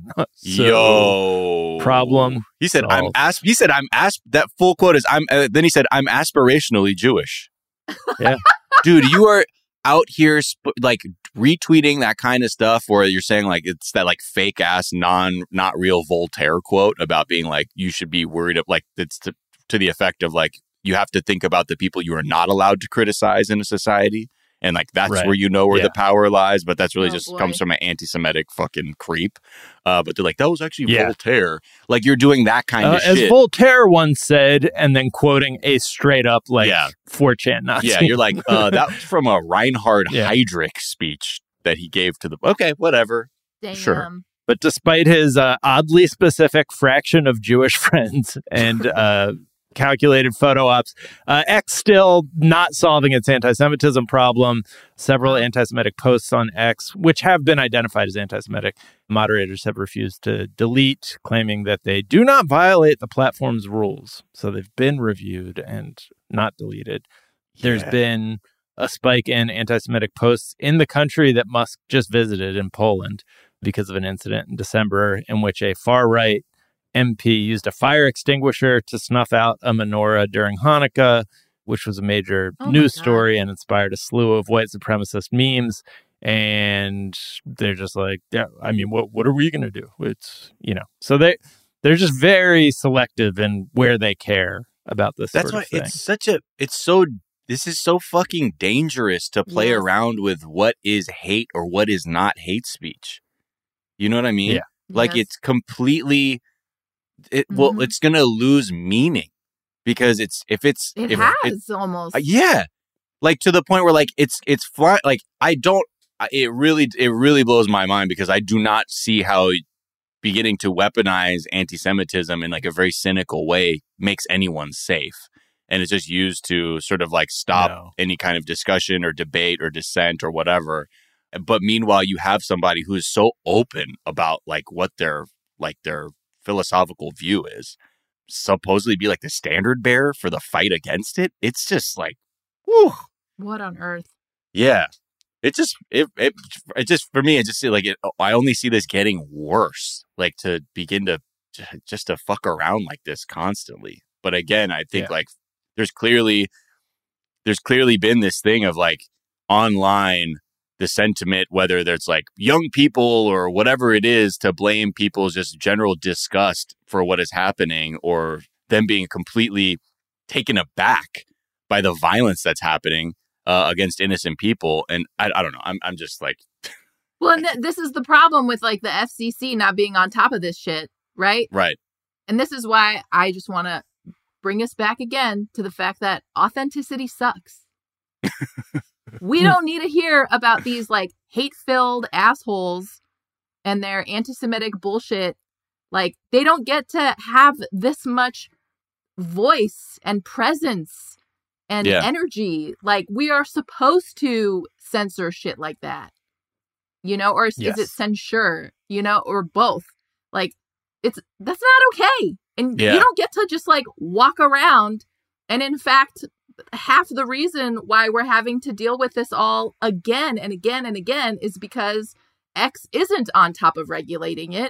Yo, problem. He said solved. That full quote is then he said I'm aspirationally Jewish. Yeah, dude, you are out here like retweeting that kind of stuff, or you're saying like it's that like fake ass not real Voltaire quote about being like you should be worried of like it's to the effect of like you have to think about the people you are not allowed to criticize in a society. And like, that's right. where you know where the power lies. But that's really boy. comes from an anti-Semitic fucking creep. But they're like, that was actually Voltaire. Like, you're doing that kind of shit. As Voltaire once said, and then quoting a straight up, like, 4chan Nazi. Yeah, you're like, that was from a Reinhard Heydrich speech that he gave to the... Okay, whatever. Damn. Sure. But despite his oddly specific fraction of Jewish friends and... calculated photo ops, X still not solving its anti-Semitism problem. Several anti-Semitic posts on X, which have been identified as anti-Semitic, moderators have refused to delete, claiming that they do not violate the platform's rules. So they've been reviewed and not deleted. There's been a spike in anti-Semitic posts in the country that Musk just visited in Poland because of an incident in December in which a far-right MP used a fire extinguisher to snuff out a menorah during Hanukkah, which was a major news story and inspired a slew of white supremacist memes. And they're just like, yeah, I mean, what are we going to do? It's, so they're just very selective in where they care about this sort of thing. This is so fucking dangerous to play around with what is hate or what is not hate speech. You know what I mean? Yeah. Like it's completely... it's going to lose meaning because it almost. Yeah. Like to the point where like it's fly, like it really blows my mind because I do not see how beginning to weaponize anti-Semitism in like a very cynical way makes anyone safe. And it's just used to sort of like stop any kind of discussion or debate or dissent or whatever. But meanwhile, you have somebody who is so open about like what their philosophical view is, supposedly be like the standard bearer for the fight against it. It's just like, whew. What on earth? Yeah. It just for me, it just like I only see this getting worse, like to begin to just to fuck around like this constantly. But again, I think like there's clearly been this thing of like online, the sentiment, whether there's like young people or whatever it is, to blame people's just general disgust for what is happening or them being completely taken aback by the violence that's happening against innocent people. And I don't know. I'm just like... Well, and this is the problem with like the FCC not being on top of this shit, right? Right. And this is why I just want to bring us back again to the fact that authenticity sucks. We don't need to hear about these like hate-filled assholes and their anti-Semitic bullshit. Like they don't get to have this much voice and presence and energy. Like we are supposed to censor shit like that, or is it censure, or both? Like that's not okay. And you don't get to just like walk around. And in fact, half the reason why we're having to deal with this all again and again and again is because X isn't on top of regulating it,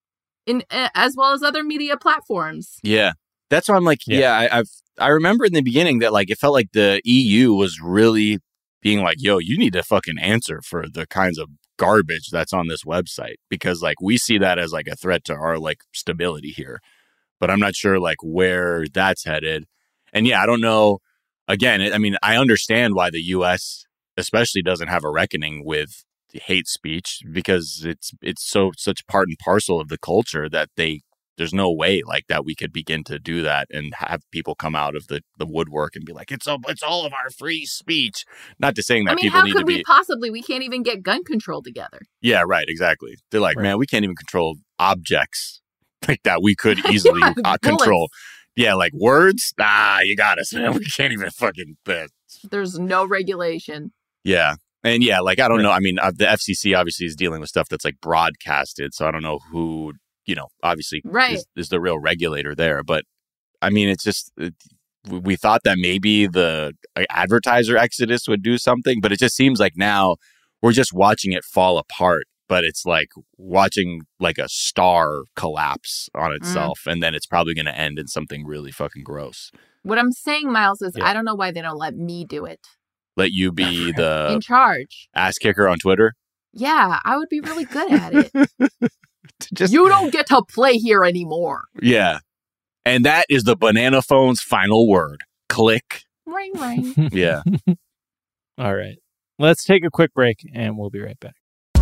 as well as other media platforms. Yeah, that's why I'm like, I remember in the beginning that like it felt like the EU was really being like, yo, you need to fucking answer for the kinds of garbage that's on this website, because like we see that as like a threat to our like stability here. But I'm not sure like where that's headed. And I don't know. again, I mean, I understand why the U.S. especially doesn't have a reckoning with hate speech, because it's such part and parcel of the culture that there's no way like that we could begin to do that and have people come out of the woodwork and be like, it's all of our free speech. Not to saying that people need to be. We can't even get gun control together. Yeah, right. Exactly. They're like, man, we can't even control objects like that. We could easily control. Yeah, like words. You got us, man. We can't even fucking. There's no regulation. Yeah. And yeah, like, I don't know. I mean, the FCC obviously is dealing with stuff that's like broadcasted. So I don't know who, obviously is the real regulator there. But I mean, it's just, we thought that maybe the advertiser exodus would do something, but it just seems like now we're just watching it fall apart. But it's like watching like a star collapse on itself. And then it's probably going to end in something really fucking gross. What I'm saying, Miles, is I don't know why they don't let me do it. Let you be the in charge ass kicker on Twitter? Yeah, I would be really good at it. You don't get to play here anymore. Yeah. And that is the banana phone's final word. Click. Ring, ring. Yeah. All right. Let's take a quick break and we'll be right back.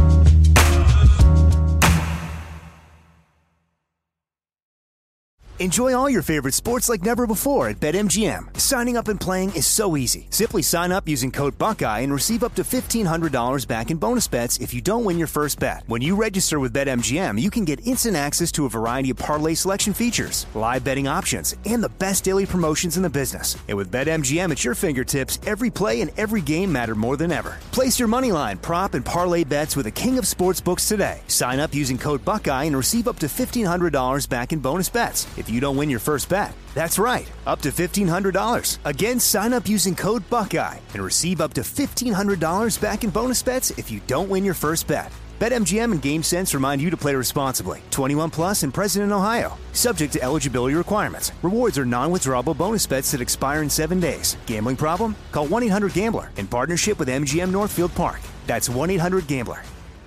Enjoy all your favorite sports like never before at BetMGM. Signing up and playing is so easy. Simply sign up using code Buckeye and receive up to $1,500 back in bonus bets if you don't win your first bet. When you register with BetMGM, you can get instant access to a variety of parlay selection features, live betting options, and the best daily promotions in the business. And with BetMGM at your fingertips, every play and every game matter more than ever. Place your moneyline, prop, and parlay bets with the king of sportsbooks today. Sign up using code Buckeye and receive up to $1,500 back in bonus bets if you don't win your first bet. That's right, up to $1,500. Again, sign up using code Buckeye and receive up to $1,500 back in bonus bets if you don't win your first bet. BetMGM and GameSense remind you to play responsibly. 21 plus and present in Ohio. Subject to eligibility requirements. Rewards are non-withdrawable bonus bets that expire in 7 days. Gambling problem? Call 1-800-GAMBLER in partnership with MGM Northfield Park. That's 1-800-GAMBLER.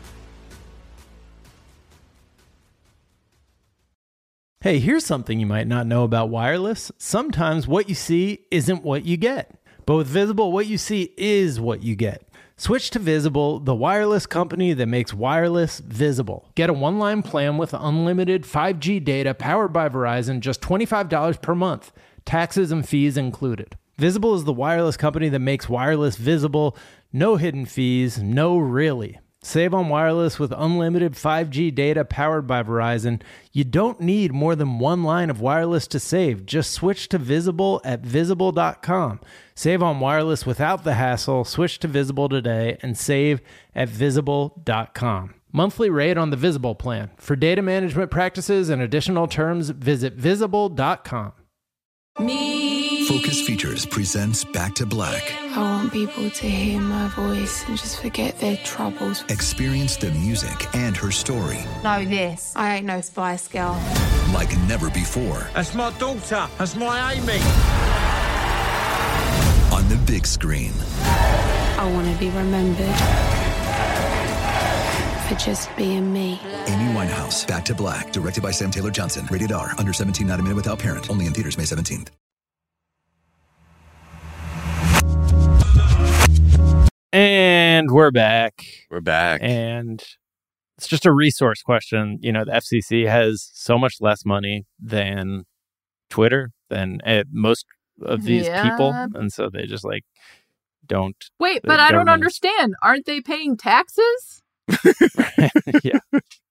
Hey, here's something you might not know about wireless. Sometimes what you see isn't what you get. But with Visible, what you see is what you get. Switch to Visible, the wireless company that makes wireless visible. Get a one-line plan with unlimited 5G data powered by Verizon, just $25 per month. Taxes and fees included. Visible is the wireless company that makes wireless visible. No hidden fees, no really. Save on wireless with unlimited 5G data powered by Verizon. You don't need more than one line of wireless to save. Just switch to Visible at Visible.com. Save on wireless without the hassle. Switch to Visible today and save at Visible.com. Monthly rate on the Visible plan. For data management practices and additional terms, visit Visible.com. Focus Features presents Back to Black. I want people to hear my voice and just forget their troubles. Experience the music and her story. Know this, I ain't no Spice Girl. Like never before. That's my daughter. That's my Amy. On the big screen. I want to be remembered for just being me. Amy Winehouse, Back to Black, directed by Sam Taylor Johnson. Rated R, under 17, not a minute without parent. Only in theaters May 17th. And we're back. We're back. And it's just a resource question. You know, the FCC has so much less money than Twitter, than most of these people. And so they just like don't. Wait, but I don't understand. Aren't they paying taxes? Yeah.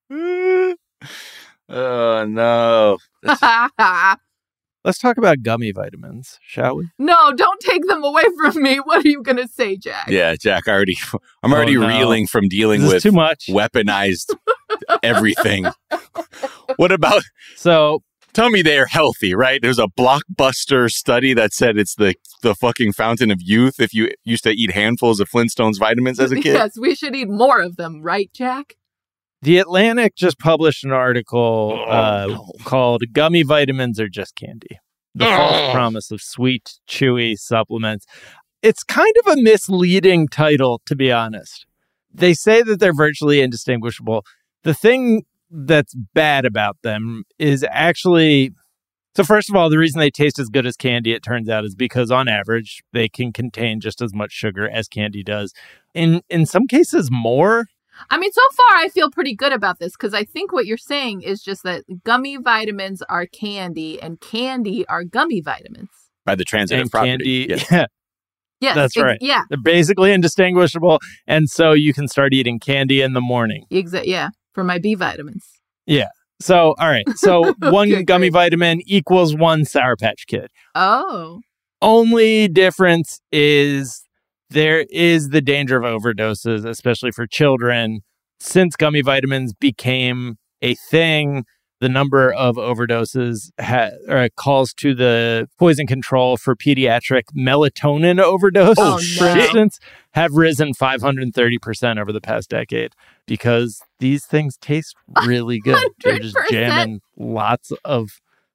Oh, no. Let's talk about gummy vitamins, shall we? No, don't take them away from me. What are you going to say, Jack? Yeah, Jack, I'm already reeling from dealing with too much weaponized everything. What about... So, tell me they are healthy, right? There's a Blockbuster study that said it's the fucking fountain of youth if you used to eat handfuls of Flintstones vitamins as a kid. Yes, we should eat more of them, right, Jack? The Atlantic just published an article called Gummy Vitamins Are Just Candy. The false promise of sweet, chewy supplements. It's kind of a misleading title, to be honest. They say that they're virtually indistinguishable. The thing that's bad about them is actually So first of all, the reason they taste as good as candy, it turns out, is because on average, they can contain just as much sugar as candy does. In some cases, more. I mean, so far, I feel pretty good about this because I think what you're saying is just that gummy vitamins are candy and candy are gummy vitamins. By the transitive property. Candy, yeah. Yes, that's right. Yeah. They're basically indistinguishable. And so you can start eating candy in the morning. Yeah, for my B vitamins. Yeah. So, all right. So one gummy vitamin equals one Sour Patch Kid. Oh. Only difference is there is the danger of overdoses, especially for children. Since gummy vitamins became a thing, the number of overdoses calls to the poison control for pediatric melatonin overdose, for instance, have risen 530% over the past decade because these things taste really good. 100%. They're just jamming lots of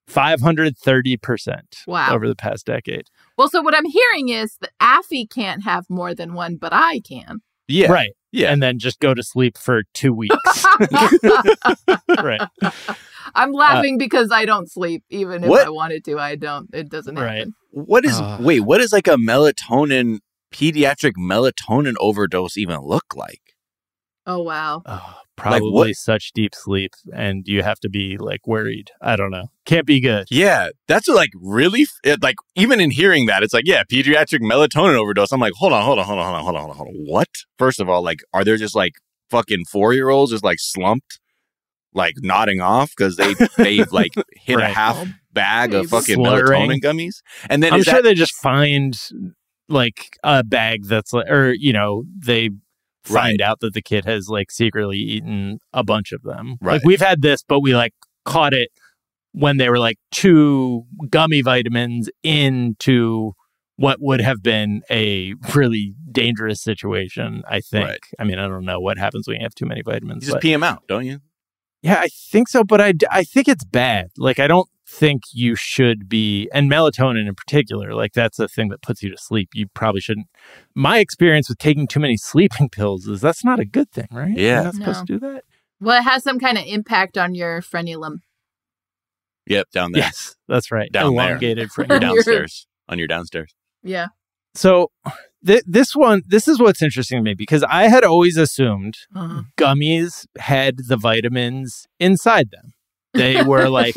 530% over the past decade. Well, so what I'm hearing is that Affy can't have more than one, but I can. Yeah. Right. Yeah. And then just go to sleep for 2 weeks. Right. I'm laughing because I don't sleep. Even if I wanted to, I don't. It doesn't happen. What is, what is like a pediatric melatonin overdose even look like? Oh, wow. Probably such deep sleep, and you have to be like worried. I don't know. Can't be good. Yeah, that's like really like even in hearing that, it's like pediatric melatonin overdose. I'm like, hold on. What? First of all, like, are there just like fucking 4-year-olds just like slumped, like nodding off because they've like hit a half bag of fucking melatonin gummies, and then I'm sure they just find like a bag that's like, or they find out that the kid has like secretly eaten a bunch of them. Right. Like we've had this, but we like caught it when they were like 2 gummy vitamins into what would have been a really dangerous situation, I think. Right. I mean, I don't know what happens when you have too many vitamins. You just pee them out, don't you? Yeah, I think so, but I think it's bad. Like, I don't think you should be, and melatonin in particular, like that's a thing that puts you to sleep. You probably shouldn't. My experience with taking too many sleeping pills is that's not a good thing, right? Yeah. You're not supposed to do that. Well, it has some kind of impact on your frenulum. Yep, down there. Yes, that's right. Down elongated there. You're downstairs. On your downstairs. Yeah. So this is what's interesting to me because I had always assumed gummies had the vitamins inside them. They were like,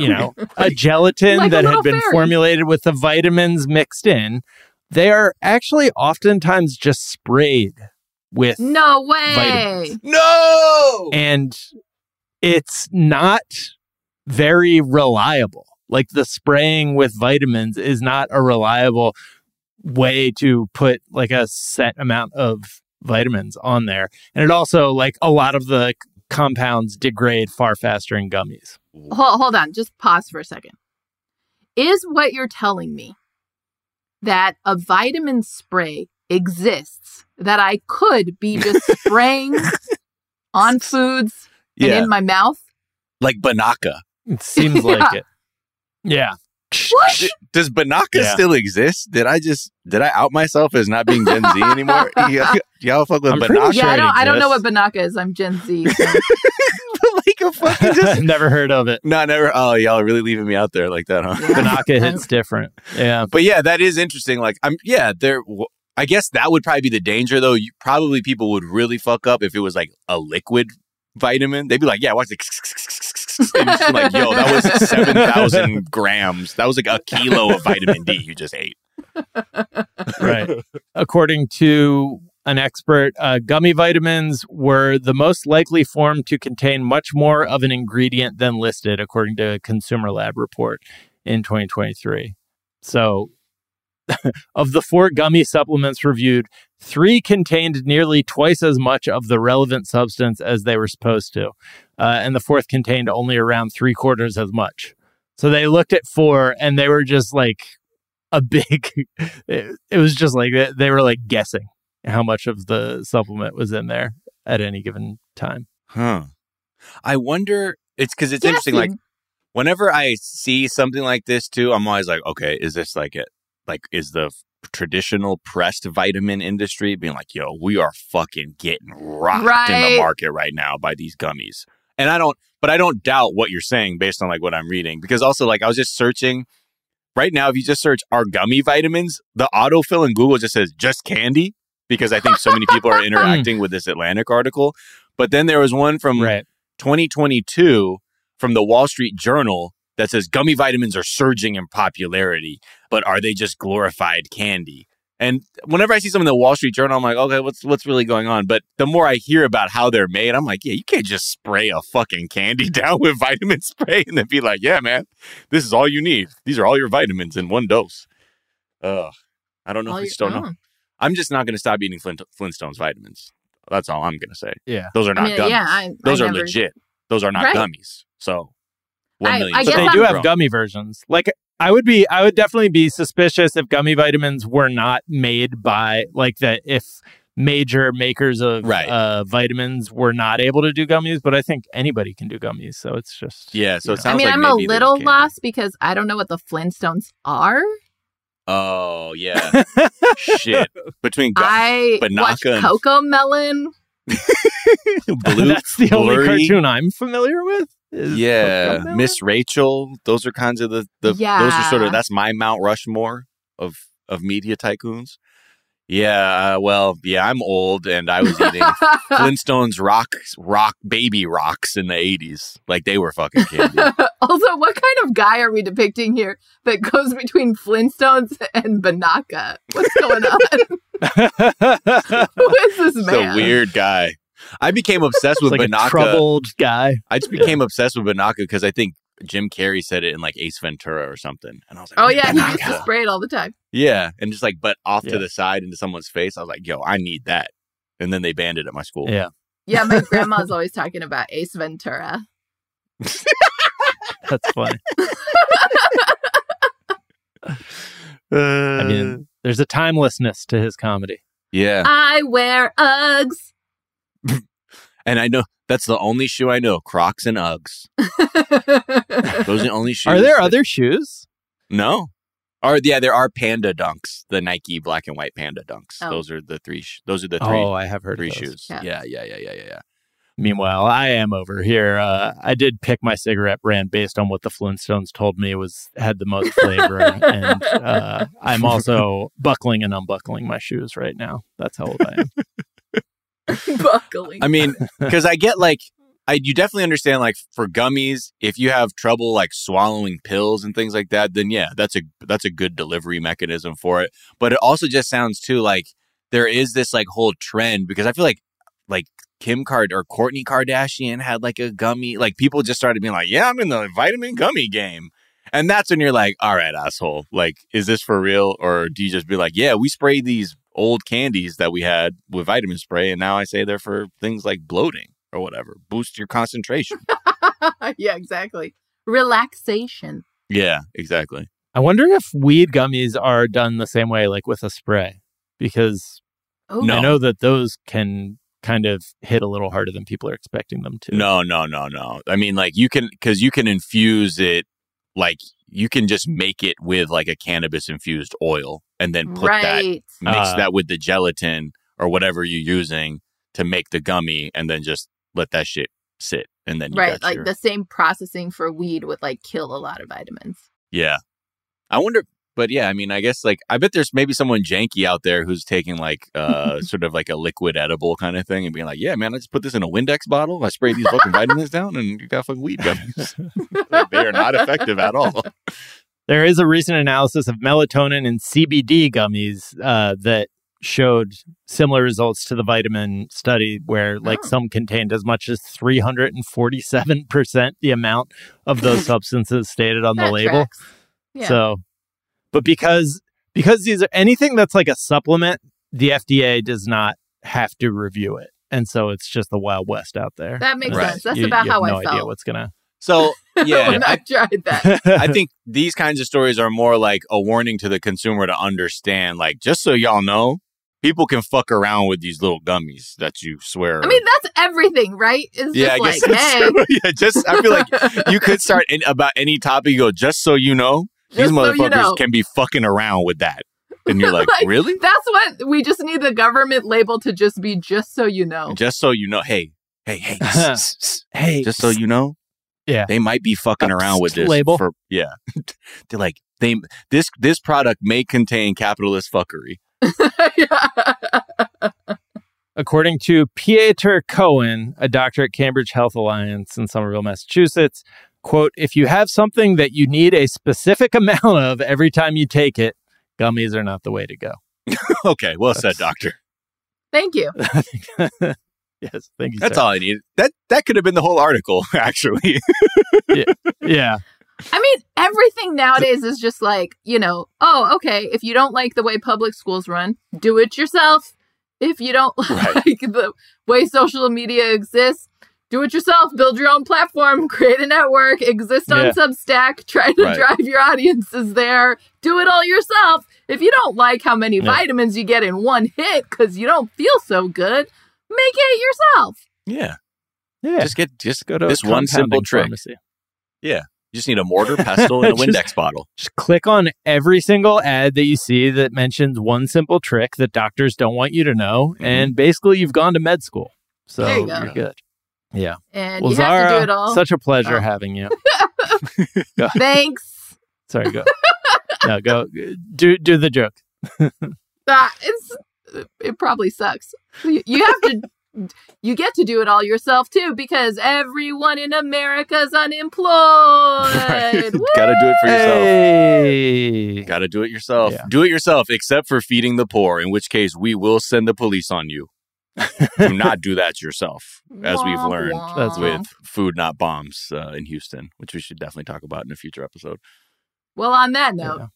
a gelatin like that had been formulated with the vitamins mixed in. They are actually oftentimes just sprayed with no way. Vitamins. No! And it's not very reliable. Like the spraying with vitamins is not a reliable way to put like a set amount of vitamins on there. And it also, like, a lot of the compounds degrade far faster in gummies. Hold on. Just pause for a second. Is what you're telling me that a vitamin spray exists that I could be just spraying on foods and in my mouth? Like Banaka. It seems like it. Yeah. What? Does Banaka still exist? Did I out myself as not being Gen Z anymore? Y'all fuck with Banaka? Sure I don't know what Banaka is. I'm Gen Z. So. Like a fucking just never heard of it. No, never. Oh, y'all are really leaving me out there like that, huh? Yeah. Banaka hits different. Yeah. But yeah, that is interesting. Like, I guess that would probably be the danger, though. Probably people would really fuck up if it was like a liquid vitamin. They'd be like, yeah, watch the and just like, yo, that was 7,000 grams. That was like a kilo of vitamin D you just ate. Right. According to an expert, gummy vitamins were the most likely form to contain much more of an ingredient than listed, according to a Consumer Lab report in 2023. So of the 4 gummy supplements reviewed, 3 contained nearly twice as much of the relevant substance as they were supposed to. And the 4th contained only around 3/4 as much. So they looked at 4 and they were just like a big, it was just like they were like guessing how much of the supplement was in there at any given time. Huh. I wonder, it's because it's interesting. Like whenever I see something like this too, I'm always like, okay, is this like it? Like, is the traditional pressed vitamin industry being like, yo, we are fucking getting rocked in the market right now by these gummies. And I don't doubt what you're saying based on like what I'm reading, because also like I was just searching right now. If you just search "are gummy vitamins," the autofill in Google just says just candy, because I think so many people are interacting with this Atlantic article. But then there was one from 2022 from the Wall Street Journal that says gummy vitamins are surging in popularity, but are they just glorified candy? And whenever I see something in the Wall Street Journal, I'm like, okay, what's really going on? But the more I hear about how they're made, I'm like, yeah, you can't just spray a fucking candy down with vitamin spray and then be like, yeah, man, this is all you need. These are all your vitamins in one dose. I don't know. I just don't know. I'm just not going to stop eating Flintstones vitamins. That's all I'm going to say. Yeah. Those are not gummies. Yeah, those are legit. Those are not gummies. So 1 million. But they do have gummy versions. Like, I would definitely be suspicious if gummy vitamins were not made by, like, that if major makers of vitamins were not able to do gummies, but I think anybody can do gummies. So it's just... Yeah, so it sounds like I'm a little lost because I don't know what the Flintstones are. Oh, yeah. Shit. Between Banaka and Coco Melon. Blue, that's the only cartoon I'm familiar with. Yeah, Miss Rachel. Those are kinds of the those are sort of, that's my Mount Rushmore of media tycoons. Yeah, I'm old and I was eating Flintstones rock baby rocks in the 80s. Like they were fucking candy. Also, what kind of guy are we depicting here that goes between Flintstones and Banaka? What's going on? Who is this man? It's a weird guy. I became obsessed with like Banaka. A troubled guy. I just became obsessed with Banaka because I think Jim Carrey said it in like Ace Ventura or something. And I was like, oh yeah, Banaka. He used to spray it all the time. Yeah. And just like, but off to the side into someone's face. I was like, yo, I need that. And then they banned it at my school. Yeah. Yeah, my grandma's always talking about Ace Ventura. That's funny. I mean, there's a timelessness to his comedy. Yeah. I wear Uggs. And I know that's the only shoe I know. Crocs and Uggs. Those are the only shoes. Are there other shoes? No. There are Panda Dunks, the Nike black and white Panda Dunks. Oh. Those are the three. Oh, I have heard three of those. shoes. Yeah. Meanwhile, I am over here. I did pick my cigarette brand based on what the Flintstones told me had the most flavor, and I'm also buckling and unbuckling my shoes right now. That's how old I am. Buckling. I mean, because I get like, you definitely understand like for gummies, if you have trouble like swallowing pills and things like that, then yeah, that's a good delivery mechanism for it. But it also just sounds too like there is this like whole trend, because I feel like Kourtney Kardashian had like a gummy, like people just started being like, yeah, I'm in the vitamin gummy game. And that's when you're like, all right, asshole, like, is this for real? Or do you just be like, yeah, we sprayed these old candies that we had with vitamin spray, and now I say they're for things like bloating or whatever, boost your concentration. Yeah, exactly. Relaxation. Yeah, exactly. I wonder if weed gummies are done the same way, like with a spray, because I know that those can kind of hit a little harder than people are expecting them to. No. I mean, like you can infuse it, like you can just make it with like a cannabis infused oil and then mix that with the gelatin or whatever you're using to make the gummy, and then just let that shit sit. And then the same processing for weed would like kill a lot of vitamins. Yeah. I wonder, but yeah, I mean, I guess like, I bet there's maybe someone janky out there who's taking like sort of like a liquid edible kind of thing and being like, yeah, man, I just put this in a Windex bottle. I spray these fucking vitamins down and you got fucking weed gummies. Like, they are not effective at all. There is a recent analysis of melatonin and CBD gummies that showed similar results to the vitamin study, where like some contained as much as 347% the amount of those substances stated on the label. Yeah. So, but because these are anything that's like a supplement, the FDA does not have to review it, and so it's just the Wild West out there. That makes sense. That's about how I felt. No idea what's gonna. So yeah, when I tried that. I think these kinds of stories are more like a warning to the consumer to understand, like, just so y'all know, people can fuck around with these little gummies that you swear. I mean, that's everything, right? It's just I guess that's hey. true. Yeah, I feel like you could start about any topic. You go, just so you know, these motherfuckers can be fucking around with that. And you're like, really? That's what we just need the government label to just be, just so you know. Just so you know. Hey, Hey, Hey, just so you know, yeah, they might be fucking around with this label. They're like, this product may contain capitalist fuckery. According to Pieter Cohen, a doctor at Cambridge Health Alliance in Somerville, Massachusetts, quote, if you have something that you need a specific amount of every time you take it, gummies are not the way to go. Okay, well said, doctor. Thank you. Yes, thank you. That's sir. all I need. That could have been the whole article, actually. Yeah. I mean, everything nowadays is just like, oh, okay, if you don't like the way public schools run, do it yourself. If you don't like the way social media exists, do it yourself. Build your own platform, create a network, exist on Substack, try to drive your audiences there. Do it all yourself. If you don't like how many vitamins you get in one hit because you don't feel so good, make it yourself. Yeah. Just go to this one simple trick. Pharmacy. Yeah. You just need a mortar, pestle, and a Windex bottle. Just click on every single ad that you see that mentions one simple trick that doctors don't want you to know. Mm-hmm. And basically, you've gone to med school. So there you go. You're good. Yeah. And well, you Zara, have to do it all. Such a pleasure having you. Thanks. Sorry, go. No, go. Do the joke. It probably sucks. You have to. You get to do it all yourself, too, because everyone in America's unemployed. Right. Gotta do it for yourself. Hey. Gotta do it yourself. Yeah. Do it yourself, except for feeding the poor, in which case we will send the police on you. Do not do that yourself, as we've learned with Food Not Bombs in Houston, which we should definitely talk about in a future episode. Well, on that note.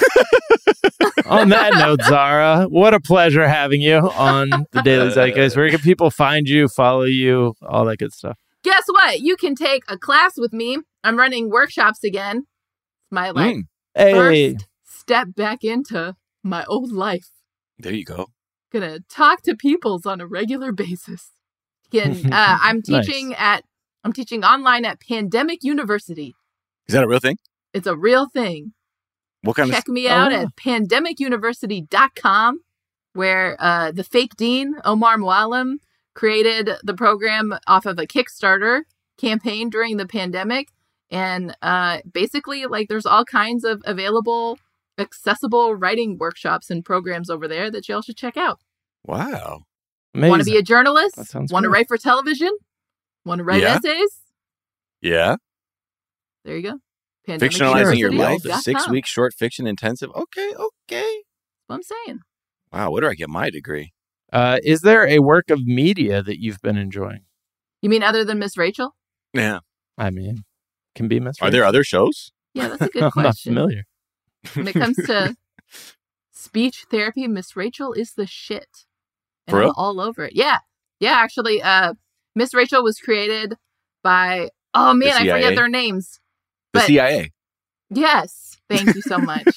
On that note, Zara, what a pleasure having you on the Daily Zeitgeist. Where can people find you, follow you, all that good stuff? Guess what? You can take a class with me. I'm running workshops again. My first step back into my old life. There you go. Gonna talk to peoples on a regular basis. I'm teaching I'm teaching online at Pandemic University. Is that a real thing? It's a real thing. What kind Check me out at pandemicuniversity.com, where the fake dean, Omar Muallim, created the program off of a Kickstarter campaign during the pandemic. And basically, there's all kinds of available, accessible writing workshops and programs over there that y'all should check out. Wow. Want to be a journalist? Want to write for television? Want to write essays? Yeah. There you go. Fictionalizing your life, a 6-week short fiction intensive. Okay. That's what I'm saying. Wow, where do I get my degree? Is there a work of media that you've been enjoying? You mean other than Miss Rachel? Yeah. I mean, can be Miss Rachel. Are there other shows? Yeah, that's a good question. I'm not familiar. When it comes to speech therapy, Miss Rachel is the shit. And For real? I'm all over it. Yeah. Yeah, actually, Miss Rachel was created by, I forget their names. The CIA. Yes. Thank you so much.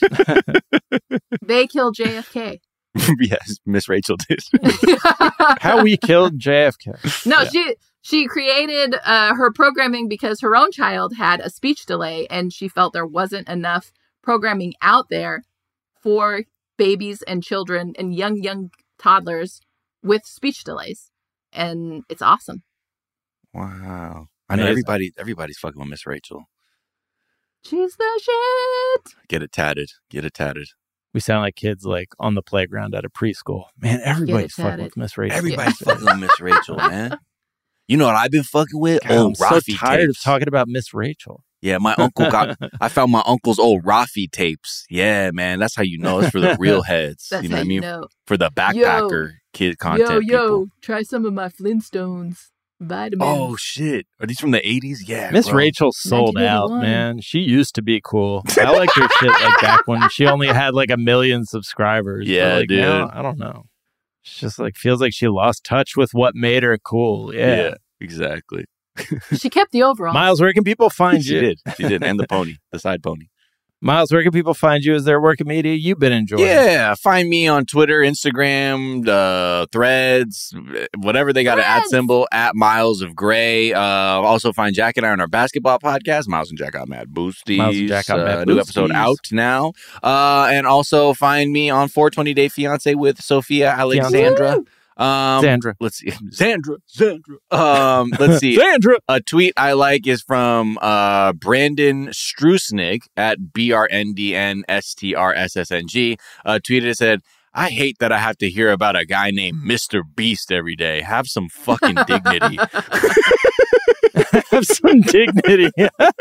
They killed JFK. Yes, Miss Rachel did. How we killed JFK. No, she created her programming because her own child had a speech delay, and she felt there wasn't enough programming out there for babies and children and young toddlers with speech delays. And it's awesome. Wow. I know everybody's fucking with Miss Rachel. She's the shit. Get it tatted. We sound like kids on the playground at a preschool. Man, everybody's fucking with Miss Rachel. Everybody's fucking with Miss Rachel, man. You know what I've been fucking with? God, I'm Rafi so tired tapes. of talking about Miss Rachel. Yeah, my uncle I found my uncle's old Rafi tapes. Yeah, man, that's how you know it's for the real heads. That's you know how what I mean? know. For the backpacker kid content people. Try some of my Flintstones vitamins. Oh, shit. Are these from the 80s? Yeah, Miss Rachel sold out, man. She used to be cool. I liked her shit back when she only had 1 million subscribers. Yeah, dude. Now, I don't know. It's just feels like she lost touch with what made her cool. Yeah, exactly. She kept the overall. Miles, where can people find you? She did. And the pony, the side pony. Miles, where can people find you? Is there work of media you've been enjoying? Yeah, find me on Twitter, Instagram, Threads, whatever they got an @ symbol, @Miles of Gray. Also find Jack and I on our basketball podcast, Miles and Jack Got Mad Boosties. Miles and Jack Got Mad New Boosties. episode out now. And also find me on 420 Day Fiance with Sophia Alexandra. Xandra. Let's see. Xandra. Let's see. Xandra. A tweet I like is from Brandon Strusnig at BRNDNSTRSSNG. Tweeted and said, I hate that I have to hear about a guy named Mr. Beast every day. Have some fucking dignity. Have some dignity.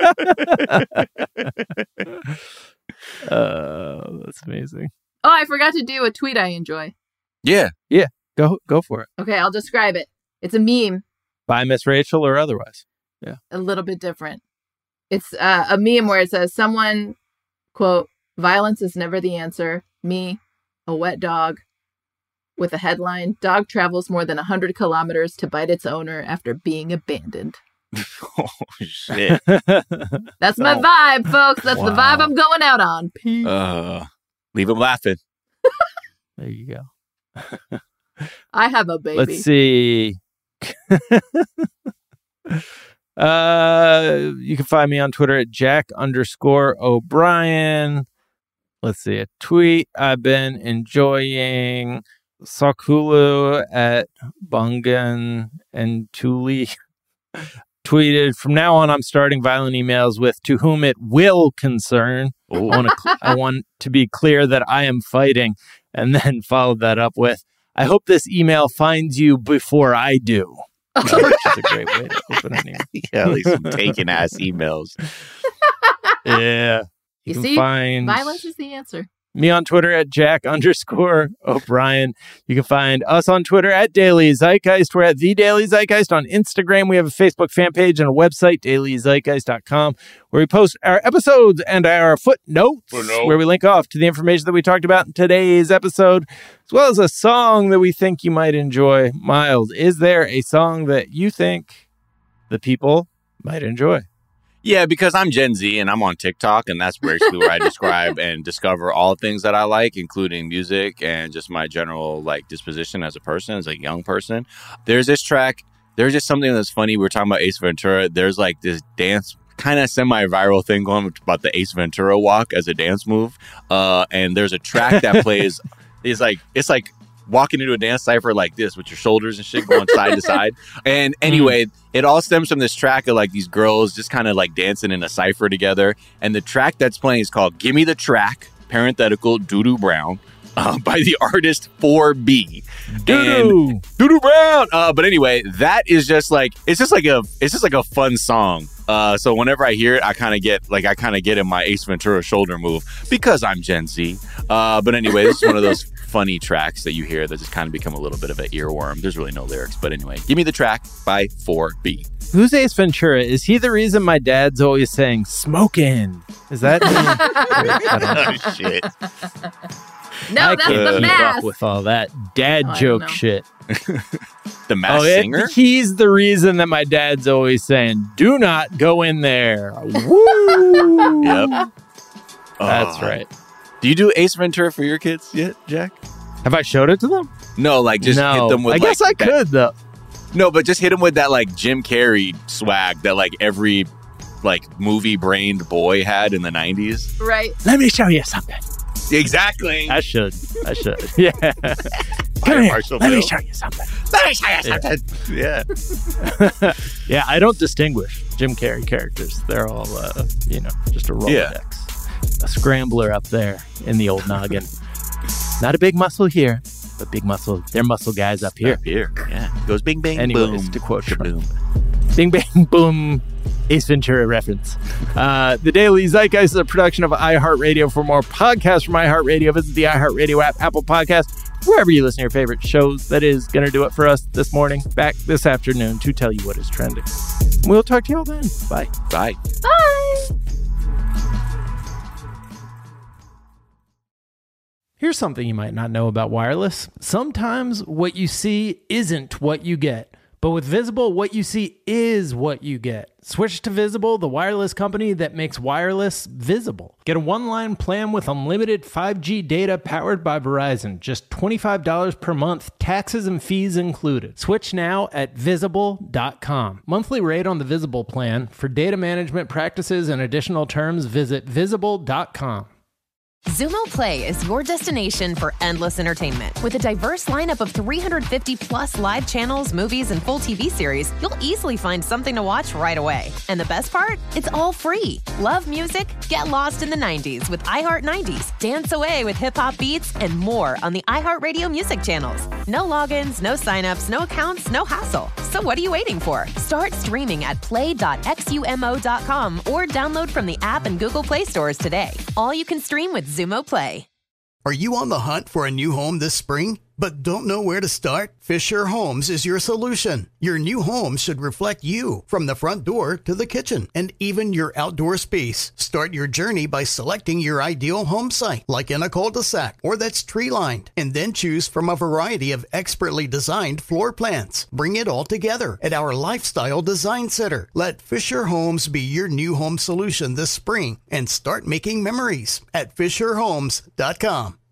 That's amazing. Oh, I forgot to do a tweet I enjoy. Yeah. Go for it. Okay, I'll describe it. It's a meme. By Miss Rachel or otherwise. Yeah. A little bit different. It's a meme where it says someone, quote, violence is never the answer. Me, a wet dog, with a headline, dog travels more than 100 kilometers to bite its owner after being abandoned. Oh, shit. That's my vibe, folks. That's the vibe I'm going out on. Peace. Leave him laughing. There you go. I have a baby. Let's see. You can find me on Twitter at Jack_O'Brien. Let's see, a tweet I've been enjoying. Sakulu at Bungan and Tuli tweeted, from now on, I'm starting violent emails with to whom it will concern. I want to be clear that I am fighting. And then followed that up with, I hope this email finds you before I do. Which is a great way to open an email. Yeah, at least some taking ass emails. Yeah. You see, find violence is the answer. me on Twitter at Jack_O'Brien. You can find us on Twitter at Daily Zeitgeist. We're at The Daily Zeitgeist on Instagram. We have a Facebook fan page and a website, dailyzeitgeist.com, where we post our episodes and our footnotes, where we link off to the information that we talked about in today's episode, as well as a song that we think you might enjoy. Miles, is there a song that you think the people might enjoy? Yeah, because I'm Gen Z and I'm on TikTok, and that's basically where I describe and discover all things that I like, including music and just my general like disposition as a person, as a young person. There's this track. There's just something that's funny. We were talking about Ace Ventura. There's like this dance kind of semi-viral thing going about the Ace Ventura walk as a dance move. And there's a track that plays. It's like walking into a dance cipher like this with your shoulders and shit going side to side. And anyway, it all stems from this track of like these girls just kind of like dancing in a cipher together. And the track that's playing is called Gimme the Track, parenthetical, Doo-Doo Brown, by the artist 4B. Doo-Doo Brown. But anyway, that is just like, it's just like a fun song. So whenever I hear it, I kind of get in my Ace Ventura shoulder move because I'm Gen Z. But anyway, this is one of those funny tracks that you hear that just kind of become a little bit of an earworm. There's really no lyrics, but anyway, Gimme the Track by 4B. Who's Ace Ventura? Is he the reason my dad's always saying smoking? Is that Oh shit. No, that's the keep mask. up with all that dad joke shit. The Masked Singer? He's the reason that my dad's always saying, do not go in there. Woo! Yep. That's right. Do you do Ace Ventura for your kids yet, Jack? Have I showed it to them? No, like just hit them with I guess I could, though. No, but just hit them with that like Jim Carrey swag that like every like movie-brained boy had in the 90s. Right. Let me show you something. Exactly. I should. Yeah. Come here. Let me show you something. Yeah. Yeah, I don't distinguish Jim Carrey characters. They're all, just a Rolodex. A scrambler up there in the old noggin. Not a big muscle here, but big muscle. They're muscle guys up here. Up here. Yeah. Goes bing, bang, Anyways, boom. to quote Boom. Bing, bang, boom. Ace Ventura reference. The Daily Zeitgeist is a production of iHeartRadio. For more podcasts from iHeartRadio, visit the iHeartRadio app, Apple Podcasts, wherever you listen to your favorite shows. That is going to do it for us this morning. Back this afternoon to tell you what is trending. We'll talk to you all then. Bye. Bye. Bye. Here's something you might not know about wireless. Sometimes what you see isn't what you get. But with Visible, what you see is what you get. Switch to Visible, the wireless company that makes wireless visible. Get a one-line plan with unlimited 5G data powered by Verizon. Just $25 per month, taxes and fees included. Switch now at Visible.com. Monthly rate on the Visible plan. For data management practices and additional terms, visit Visible.com. Zumo Play is your destination for endless entertainment. With a diverse lineup of 350 plus live channels, movies, and full TV series, you'll easily find something to watch right away. And the best part? It's all free. Love music? Get lost in the 90s with iHeart 90s, dance away with hip-hop beats, and more on the iHeartRadio music channels. No logins, no signups, no accounts, no hassle. So what are you waiting for? Start streaming at play.xumo.com or download from the app and Google Play stores today. All you can stream with Zumo Play. Are you on the hunt for a new home this spring, but don't know where to start? Fisher Homes is your solution. Your new home should reflect you, from the front door to the kitchen, and even your outdoor space. Start your journey by selecting your ideal home site, like in a cul-de-sac or that's tree-lined, and then choose from a variety of expertly designed floor plans. Bring it all together at our Lifestyle Design Center. Let Fisher Homes be your new home solution this spring and start making memories at FisherHomes.com.